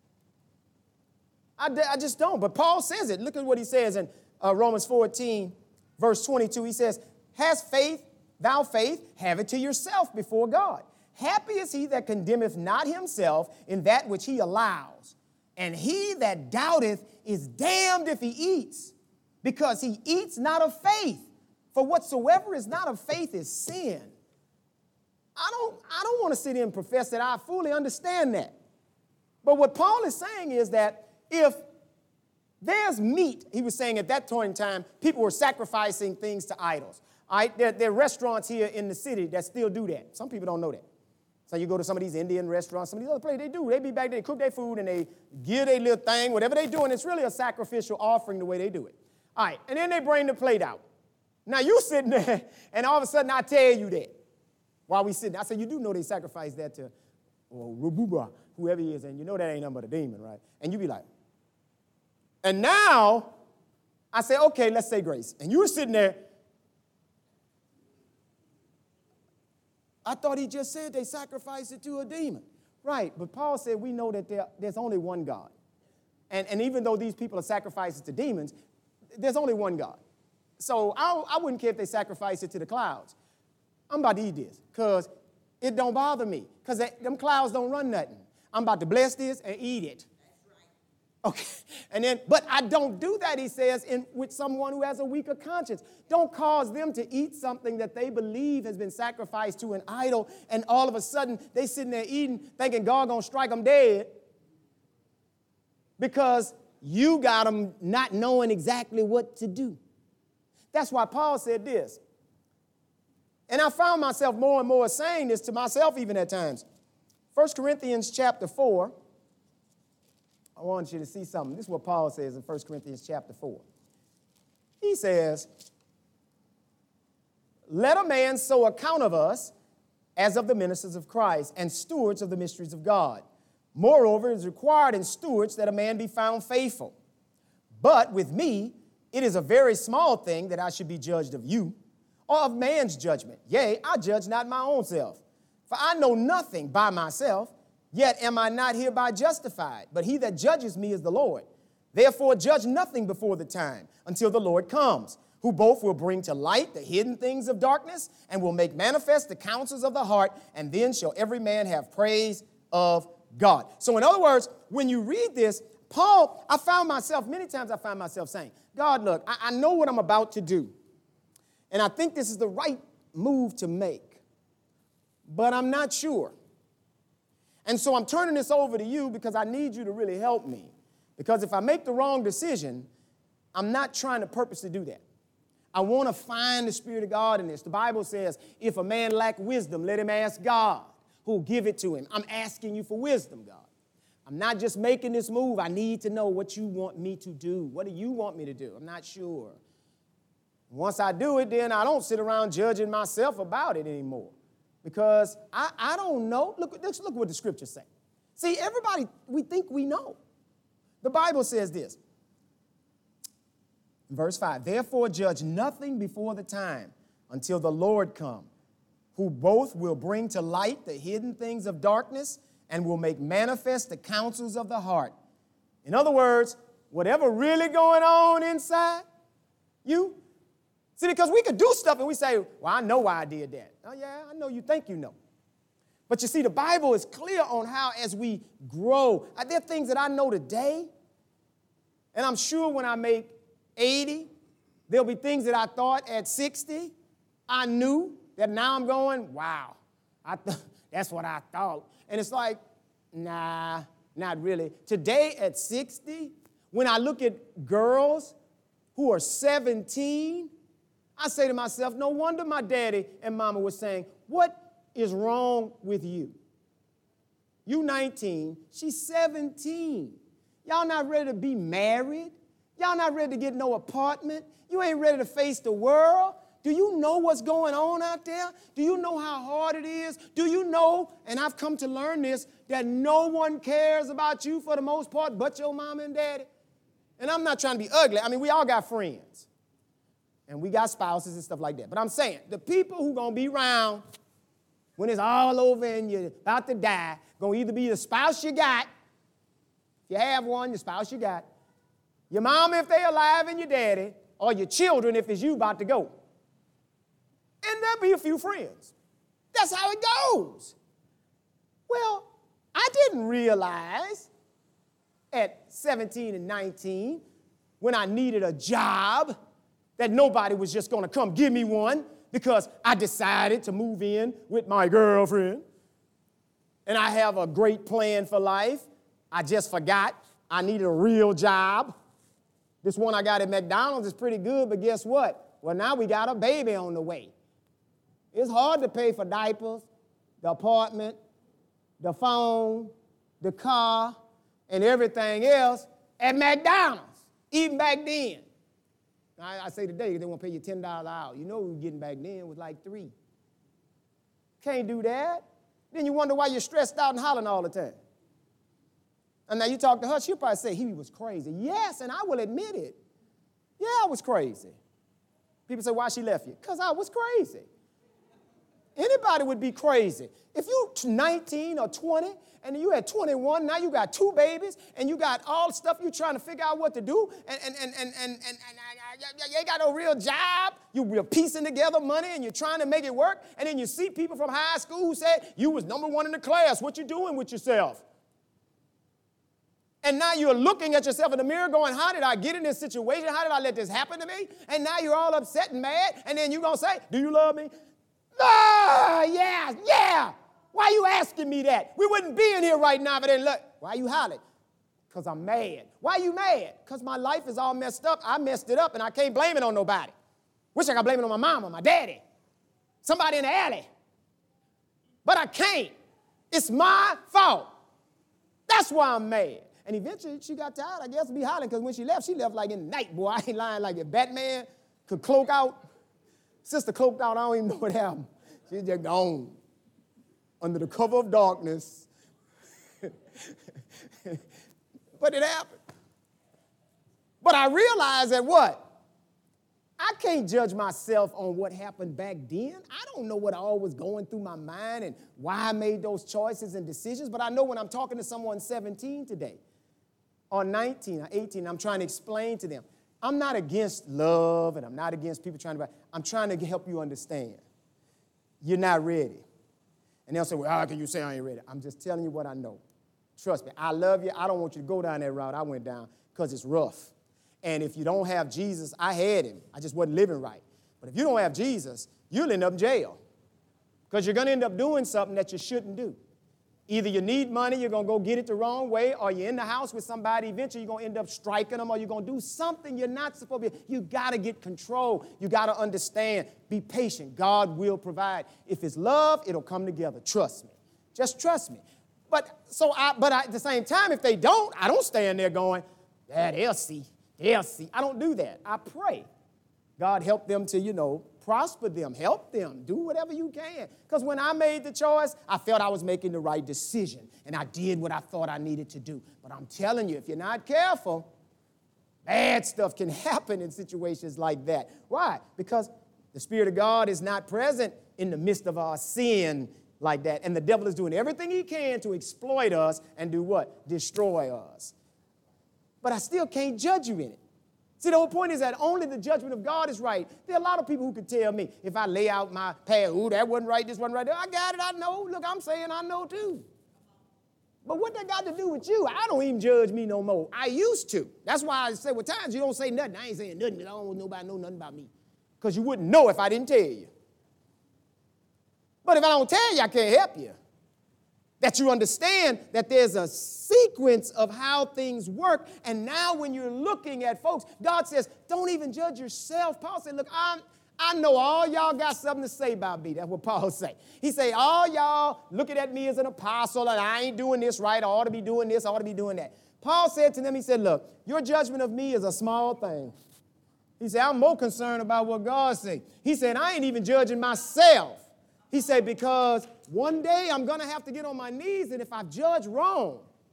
I, I just don't. But Paul says it. Look at what he says in uh, Romans fourteen, verse twenty-two. He says, has faith, thou faith, have it to yourself before God. Happy is he that condemneth not himself in that which he allows. And he that doubteth is damned if he eats, because he eats not of faith. For whatsoever is not of faith is sin. I don't, I don't want to sit here and profess that I fully understand that. But what Paul is saying is that if there's meat, he was saying at that point in time, people were sacrificing things to idols. All right? There, there are restaurants here in the city that still do that. Some people don't know that. So you go to some of these Indian restaurants, some of these other places, they do. They be back there, they cook their food, and they give their little thing, whatever they do, and it's really a sacrificial offering the way they do it. All right, and then they bring the plate out. Now you sitting there, and all of a sudden I tell you that while we sitting. I said, you do know they sacrifice that to or Rububa, whoever he is, and you know that ain't nothing but a demon, right? And you be like, and now I say, okay, let's say grace. And you were sitting there. I thought he just said they sacrificed it to a demon. Right, but Paul said we know that there, there's only one God. And, and even though these people are sacrificing to demons, there's only one God. So I, I wouldn't care if they sacrifice it to the clouds. I'm about to eat this because it don't bother me because them clouds don't run nothing. I'm about to bless this and eat it. Okay, and then, but I don't do that, he says, in, with someone who has a weaker conscience. Don't cause them to eat something that they believe has been sacrificed to an idol, and all of a sudden they sitting there eating, thinking God gonna strike them dead because you got them not knowing exactly what to do. That's why Paul said this. And I found myself more and more saying this to myself even at times. First Corinthians chapter four. I want you to see something. This is what Paul says in First Corinthians chapter four. He says, let a man so account of us as of the ministers of Christ and stewards of the mysteries of God. Moreover, it is required in stewards that a man be found faithful. But with me, it is a very small thing that I should be judged of you or of man's judgment. Yea, I judge not my own self. For I know nothing by myself, yet am I not hereby justified. But he that judges me is the Lord. Therefore judge nothing before the time, until the Lord comes, who both will bring to light the hidden things of darkness, and will make manifest the counsels of the heart, and then shall every man have praise of God. So in other words, when you read this, Paul, I found myself, many times I found myself saying, God, look, I, I know what I'm about to do, and I think this is the right move to make, but I'm not sure. And so I'm turning this over to you because I need you to really help me. Because if I make the wrong decision, I'm not trying to purposely do that. I want to find the Spirit of God in this. The Bible says, if a man lack wisdom, let him ask God, who'll give it to him. I'm asking you for wisdom, God. I'm not just making this move. I need to know what you want me to do. What do you want me to do? I'm not sure. Once I do it, then I don't sit around judging myself about it anymore. Because I, I don't know. Look, let's look what the scriptures say. See, everybody, we think we know. The Bible says this. Verse five, therefore judge nothing before the time until the Lord come, who both will bring to light the hidden things of darkness and will make manifest the counsels of the heart. In other words, whatever really going on inside you. See, because we could do stuff and we say, well, I know why I did that. Oh, yeah, I know you think you know. But you see, the Bible is clear on how as we grow, there are things that I know today, and I'm sure when I make eighty, there'll be things that I thought at sixty, I knew that now I'm going, wow, I th- that's what I thought. And it's like, nah, not really. Today at sixty, when I look at girls who are seventeen, I say to myself, no wonder my daddy and mama were saying, what is wrong with you? You nineteen, she's seventeen. Y'all not ready to be married? Y'all not ready to get no apartment? You ain't ready to face the world? Do you know what's going on out there? Do you know how hard it is? Do you know, and I've come to learn this, that no one cares about you for the most part but your mama and daddy? And I'm not trying to be ugly. I mean, we all got friends. And we got spouses and stuff like that. But I'm saying, the people who going to be around when it's all over and you're about to die, going to either be the spouse you got, if you have one, the spouse you got, your mama if they're alive and your daddy, or your children if it's you about to go. And there'll be a few friends. That's how it goes. Well, I didn't realize at seventeen and nineteen when I needed a job that nobody was just going to come give me one because I decided to move in with my girlfriend. And I have a great plan for life. I just forgot I needed a real job. This one I got at McDonald's is pretty good, but guess what? Well, now we got a baby on the way. It's hard to pay for diapers, the apartment, the phone, the car, and everything else at McDonald's, even back then. I, I say today, they want to pay you ten dollars an hour. You know what we were getting back then was like three. Can't do that. Then you wonder why you're stressed out and hollering all the time. And now you talk to her, she'll probably say he was crazy. Yes, and I will admit it. Yeah, I was crazy. People say, why she left you? Because I was crazy. Anybody would be crazy. If you're nineteen or twenty and you had twenty-one, now you got two babies, and you got all the stuff you're trying to figure out what to do, and, and, and, and, and, and, and you ain't got no real job. You're piecing together money, and you're trying to make it work, and then you see people from high school who said, you was number one in the class. What you doing with yourself? And now you're looking at yourself in the mirror going, how did I get in this situation? How did I let this happen to me? And now you're all upset and mad, and then you're going to say, do you love me? Ah, yeah, yeah. Why are you asking me that? We wouldn't be in here right now if it didn't look. Why are you hollering? Because I'm mad. Why are you mad? Because my life is all messed up. I messed it up, and I can't blame it on nobody. Wish I could blame it on my mama, my daddy, somebody in the alley. But I can't. It's my fault. That's why I'm mad. And eventually she got tired, I guess, to be hollering, because when she left, she left like in the night, boy. I ain't lying, like if Batman could cloak out. Sister cloaked out, I don't even know what happened. She's just gone under the cover of darkness. But it happened. But I realized that what? I can't judge myself on what happened back then. I don't know what all was going through my mind and why I made those choices and decisions, but I know when I'm talking to someone seventeen today, or nineteen, or eighteen, I'm trying to explain to them. I'm not against love, and I'm not against people trying to, I'm trying to help you understand. You're not ready. And they'll say, well, how can you say I ain't ready? I'm just telling you what I know. Trust me, I love you. I don't want you to go down that route I went down because it's rough. And if you don't have Jesus, I had him. I just wasn't living right. But if you don't have Jesus, you'll end up in jail because you're going to end up doing something that you shouldn't do. Either you need money, you're going to go get it the wrong way, or you're in the house with somebody, eventually you're going to end up striking them, or you're going to do something you're not supposed to be. You got to get control. You got to understand. Be patient. God will provide. If it's love, it'll come together. Trust me. Just trust me. But so I, but I, at the same time, if they don't, I don't stand there going, yeah, they'll see. They'll see. I don't do that. I pray. God help them to, you know, prosper them, help them, do whatever you can. Because when I made the choice, I felt I was making the right decision, and I did what I thought I needed to do. But I'm telling you, if you're not careful, bad stuff can happen in situations like that. Why? Because the Spirit of God is not present in the midst of our sin like that, and the devil is doing everything he can to exploit us and do what? Destroy us. But I still can't judge you in it. See, the whole point is that only the judgment of God is right. There are a lot of people who could tell me, if I lay out my path, ooh, that wasn't right, this wasn't right. I got it, I know. Look, I'm saying I know too. But what that got to do with you? I don't even judge me no more. I used to. That's why I say, well, times you don't say nothing. I ain't saying nothing because I don't want nobody to know nothing about me. Because you wouldn't know if I didn't tell you. But if I don't tell you, I can't help you. That you understand that there's a sequence of how things work. And now when you're looking at folks, God says, don't even judge yourself. Paul said, look, I'm, I know all y'all got something to say about me. That's what Paul say. He say, all y'all looking at me as an apostle, and I ain't doing this right. I ought to be doing this. I ought to be doing that. Paul said to them, he said, look, your judgment of me is a small thing. He said, I'm more concerned about what God say. He said, I ain't even judging myself. He said, because one day I'm going to have to get on my knees, and if I judge wrong,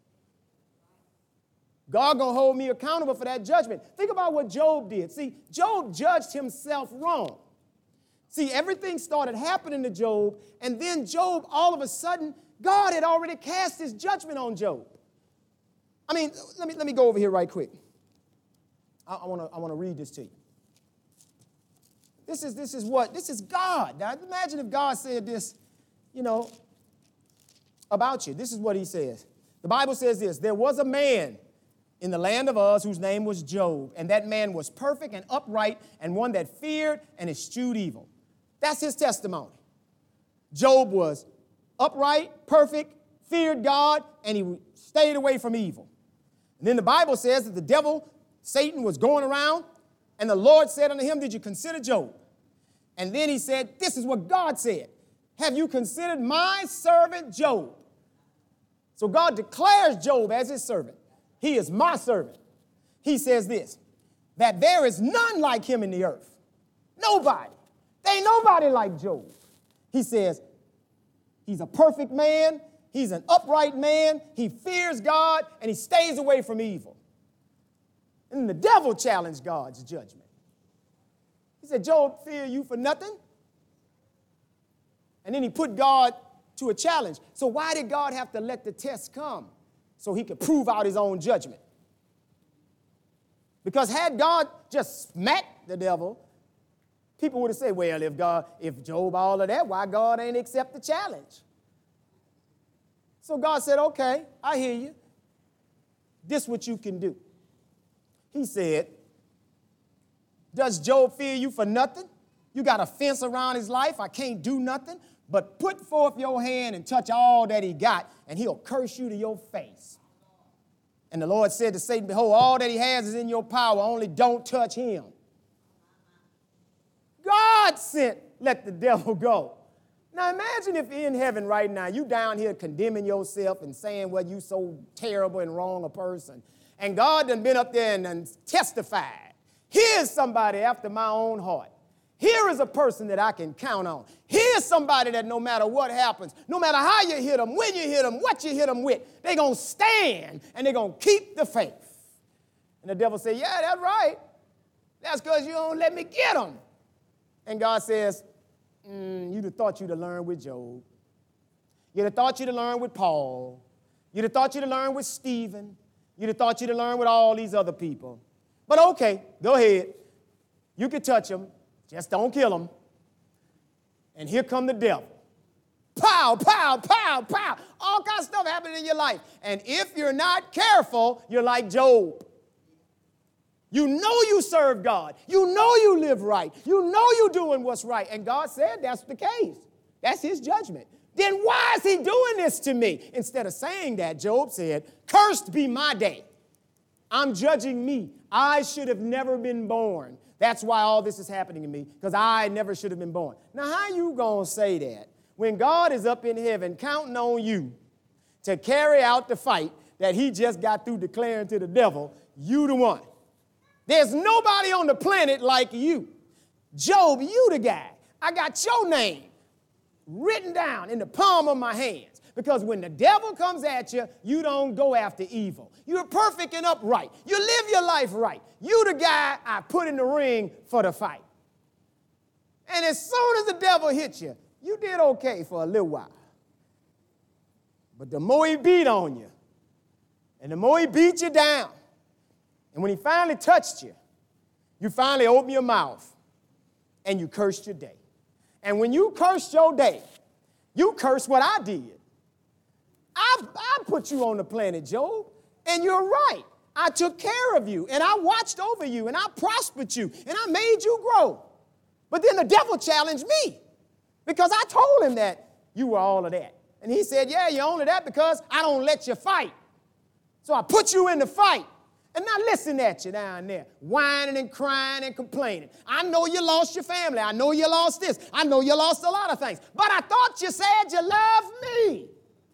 God going to hold me accountable for that judgment. Think about what Job did. See, Job judged himself wrong. See, everything started happening to Job, and then Job, all of a sudden, God had already cast his judgment on Job. I mean, let me, let me go over here right quick. I, I want to I want to read this to you. This is, this is what? This is God. Now, imagine if God said this, you know, about you. This is what he says. The Bible says this, there was a man in the land of Uz whose name was Job, and that man was perfect and upright and one that feared and eschewed evil. That's his testimony. Job was upright, perfect, feared God, and he stayed away from evil. And then the Bible says that the devil, Satan, was going around, and the Lord said unto him, did you consider Job? And then he said, this is what God said. Have you considered my servant Job? So God declares Job as his servant. He is my servant. He says this, that there is none like him in the earth. Nobody. There ain't nobody like Job. He says, he's a perfect man. He's an upright man. He fears God, and he stays away from evil. And the devil challenged God's judgment. He said, Job, fear you for nothing? And then he put God to a challenge. So why did God have to let the test come? So he could prove out his own judgment. Because had God just smacked the devil, people would have said, well, if God, if Job all of that, why God ain't accept the challenge? So God said, okay, I hear you. This is what you can do. He said, does Job fear you for nothing? You got a fence around his life. I can't do nothing. But put forth your hand and touch all that he got, and he'll curse you to your face. And the Lord said to Satan, behold, all that he has is in your power. Only don't touch him. God sent, let the devil go. Now imagine if you're in heaven right now, you down here condemning yourself and saying, well, you so terrible and wrong a person. And God done been up there and, and testified. Here's somebody after my own heart. Here is a person that I can count on. Here's somebody that no matter what happens, no matter how you hit them, when you hit them, what you hit them with, they're going to stand and they're going to keep the faith. And the devil said, yeah, that's right. That's because you don't let me get them. And God says, mm, you'd have thought you'd have learned with Job. You'd have thought you'd have learned with Paul. You'd have thought you'd have learned with Stephen. You'd have thought you'd have learned with all these other people. But okay, go ahead. You can touch them. Just don't kill them. And here come the devil. Pow, pow, pow, pow. All kinds of stuff happening in your life. And if you're not careful, you're like Job. You know you serve God. You know you live right. You know you're doing what's right. And God said that's the case. That's his judgment. Then why is he doing this to me? Instead of saying that, Job said, cursed be my day. I'm judging me. I should have never been born. That's why all this is happening to me, because I never should have been born. Now, how you going to say that when God is up in heaven counting on you to carry out the fight that he just got through declaring to the devil, you the one? There's nobody on the planet like you. Job, you the guy. I got your name written down in the palm of my hands. Because when the devil comes at you, you don't go after evil. You're perfect and upright. You live your life right. You the guy I put in the ring for the fight. And as soon as the devil hits you, you did okay for a little while. But the more he beat on you, and the more he beat you down, and when he finally touched you, you finally opened your mouth and you cursed your day. And when you cursed your day, you cursed what I did. I, I put you on the planet, Job, and you're right. I took care of you, and I watched over you, and I prospered you, and I made you grow. But then the devil challenged me because I told him that you were all of that. And he said, yeah, you're only that because I don't let you fight. So I put you in the fight. And now listen at you down there, whining and crying and complaining. I know you lost your family. I know you lost this. I know you lost a lot of things. But I thought you said you loved me.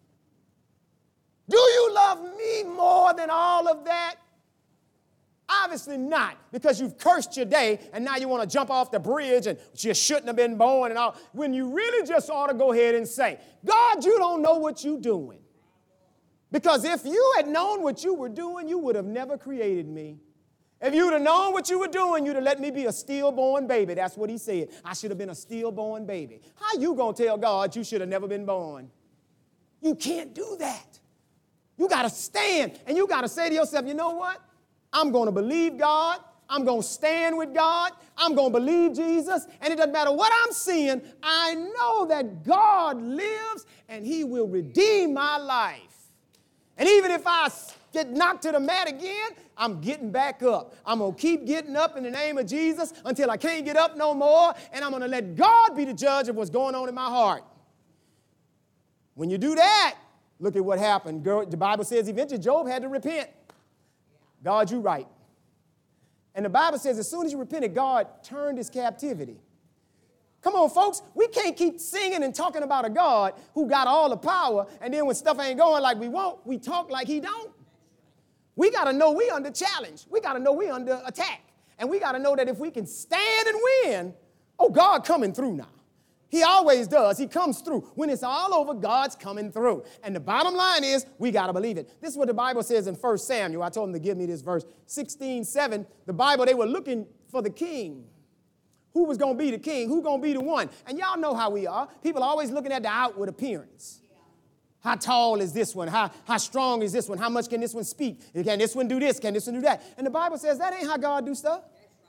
Do you love me more than all of that? Obviously not, because you've cursed your day and now you want to jump off the bridge and you shouldn't have been born and all, when you really just ought to go ahead and say, God, you don't know what you're doing. Because if you had known what you were doing, you would have never created me. If you would have known what you were doing, you'd have let me be a stillborn baby. That's what he said. I should have been a stillborn baby. How you going to tell God you should have never been born? You can't do that. You got to stand and you got to say to yourself, you know what? I'm going to believe God. I'm going to stand with God. I'm going to believe Jesus. And it doesn't matter what I'm seeing. I know that God lives and he will redeem my life. And even if I get knocked to the mat again, I'm getting back up. I'm going to keep getting up in the name of Jesus until I can't get up no more. And I'm going to let God be the judge of what's going on in my heart. When you do that, look at what happened. The Bible says eventually Job had to repent. God, you right. And the Bible says as soon as you repented, God turned his captivity. Come on, folks. We can't keep singing and talking about a God who got all the power, and then when stuff ain't going like we want, we talk like he don't. We got to know we under challenge. We got to know we under attack. And we got to know that if we can stand and win, oh, God coming through now. He always does. He comes through. When it's all over, God's coming through. And the bottom line is, we got to believe it. This is what the Bible says in First Samuel. I told him to give me this verse. sixteen seven, the Bible, they were looking for the king who was going to be the king, who going to be the one. And y'all know how we are. People are always looking at the outward appearance. Yeah. How tall is this one? How, how strong is this one? How much can this one speak? Can this one do this? Can this one do that? And the Bible says that ain't how God do stuff. That's right.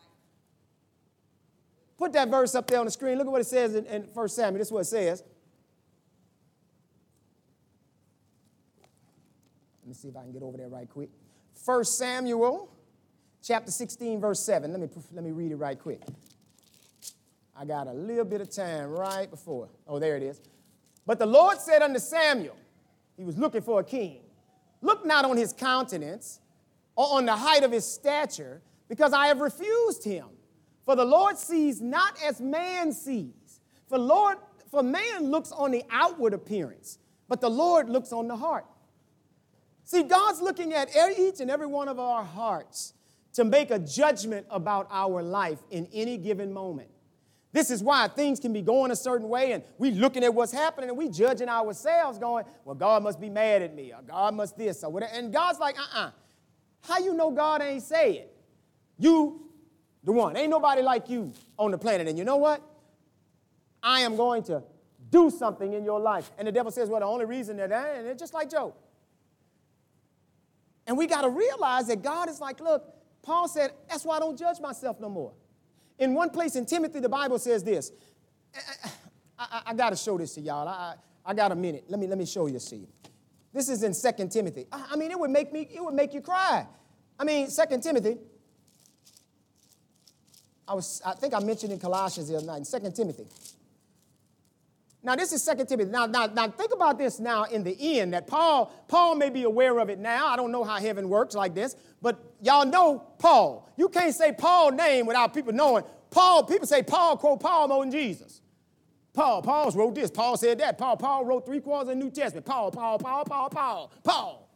Put that verse up there on the screen. Look at what it says in, in First Samuel. This is what it says. Let me see if I can get over there right quick. First Samuel, chapter sixteen, verse seven. Let me, let me read it right quick. I got a little bit of time right before. Oh, there it is. But the Lord said unto Samuel, he was looking for a king, look not on his countenance or on the height of his stature, because I have refused him. For the Lord sees not as man sees. For Lord, for man looks on the outward appearance, but the Lord looks on the heart. See, God's looking at each and every one of our hearts to make a judgment about our life in any given moment. This is why things can be going a certain way, and we looking at what's happening, and we judging ourselves going, well, God must be mad at me, or God must this, or whatever. And God's like, uh-uh. How you know God ain't say it? You, the one. Ain't nobody like you on the planet. And you know what? I am going to do something in your life. And the devil says, well, the only reason that, and it's just like Job. And we got to realize that God is like, look, Paul said, that's why I don't judge myself no more. In one place in Timothy, the Bible says this. I, I, I got to show this to y'all. I, I got a minute. Let me, let me show you, see. This is in Second Timothy. I, I mean, it would make me, it would make you cry. I mean, Second Timothy. I was, I think I mentioned in Colossians the other night, in Second Timothy. Now, this is Second Timothy. Now, now, now, think about this now in the end, that Paul, Paul may be aware of it now. I don't know how heaven works like this, but y'all know Paul. You can't say Paul's name without people knowing. Paul, people say Paul, quote Paul more than Jesus. Paul, Paul wrote this. Paul said that. Paul, Paul wrote three quarters of the New Testament. Paul, Paul, Paul, Paul, Paul, Paul.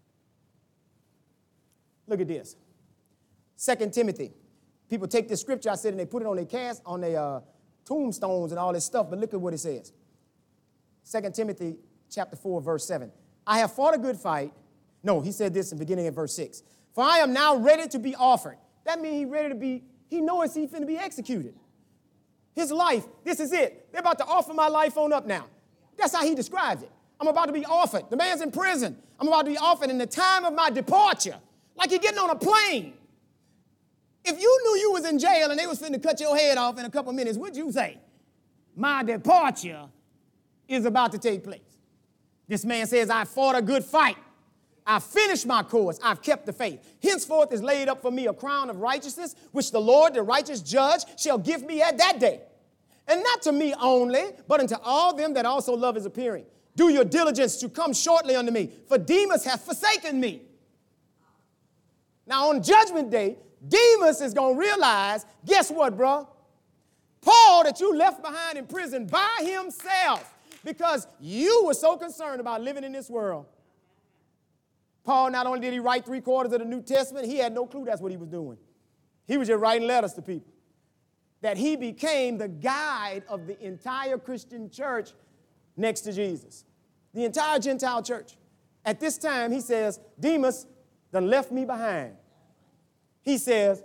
Look at this. Second Timothy. People take this scripture I said and they put it on their cast, on their uh, tombstones and all this stuff, but look at what it says. Second Timothy chapter four, verse seven. I have fought a good fight. No, he said this in the beginning of verse six. For I am now ready to be offered. That means he's ready to be, he knows he's finna be executed. His life, this is it. They're about to offer my life on up now. That's how he describes it. I'm about to be offered. The man's in prison. I'm about to be offered in the time of my departure. Like you're getting on a plane. If you knew you was in jail and they was finna cut your head off in a couple minutes, what'd you say? My departure is about to take place. This man says, I fought a good fight. I finished my course. I've kept the faith. Henceforth is laid up for me a crown of righteousness, which the Lord, the righteous judge, shall give me at that day. And not to me only, but unto all them that also love his appearing. Do your diligence to come shortly unto me, for Demas hath forsaken me. Now on judgment day, Demas is going to realize, guess what, bro? Paul that you left behind in prison by himself because you were so concerned about living in this world. Paul, not only did he write three quarters of the New Testament, he had no clue that's what he was doing. He was just writing letters to people. That he became the guide of the entire Christian church next to Jesus. The entire Gentile church. At this time, he says, Demas done left me behind. He says,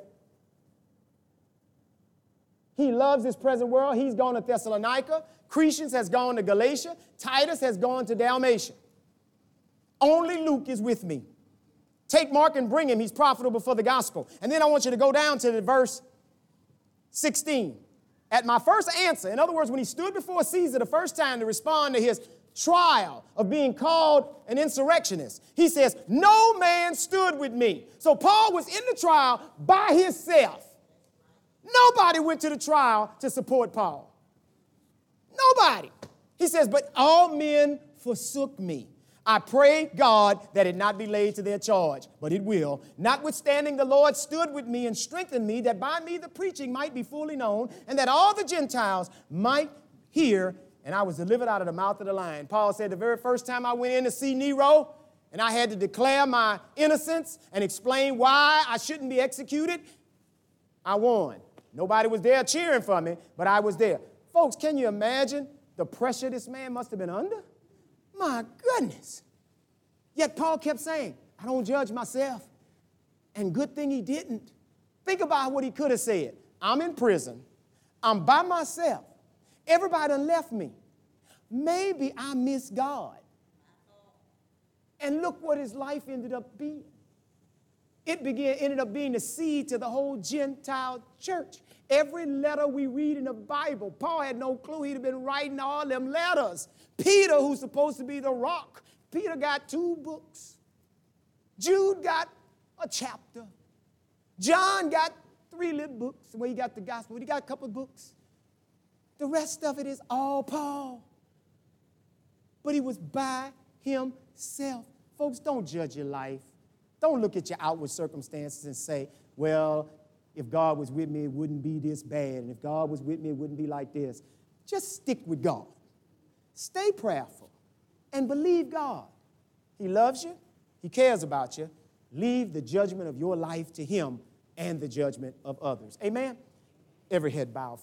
he loves this present world. He's gone to Thessalonica. Crescens has gone to Galatia. Titus has gone to Dalmatia. Only Luke is with me. Take Mark and bring him. He's profitable for the gospel. And then I want you to go down to the verse sixteen. At my first answer, in other words, when he stood before Caesar the first time to respond to his trial of being called an insurrectionist, he says, no man stood with me. So Paul was in the trial by himself. Nobody went to the trial to support Paul. Nobody. He says, but all men forsook me. I pray God that it not be laid to their charge, but it will. Notwithstanding, the Lord stood with me and strengthened me, that by me the preaching might be fully known, and that all the Gentiles might hear, and I was delivered out of the mouth of the lion. Paul said the very first time I went in to see Nero, and I had to declare my innocence and explain why I shouldn't be executed, I won. Nobody was there cheering for me, but I was there. Folks, can you imagine the pressure this man must have been under? My goodness. Yet Paul kept saying, I don't judge myself. And good thing he didn't. Think about what he could have said. I'm in prison. I'm by myself. Everybody done left me. Maybe I miss God. And look what his life ended up being. It began, ended up being the seed to the whole Gentile church. Every letter we read in the Bible, Paul had no clue he'd have been writing all them letters. Peter, who's supposed to be the rock, Peter got two books. Jude got a chapter. John got three little books, where he got the gospel. He got a couple of books. The rest of it is all Paul. But he was by himself. Folks, don't judge your life. Don't look at your outward circumstances and say, well, if God was with me, it wouldn't be this bad. And if God was with me, it wouldn't be like this. Just stick with God. Stay prayerful and believe God. He loves you. He cares about you. Leave the judgment of your life to him and the judgment of others. Amen? Every head bowed.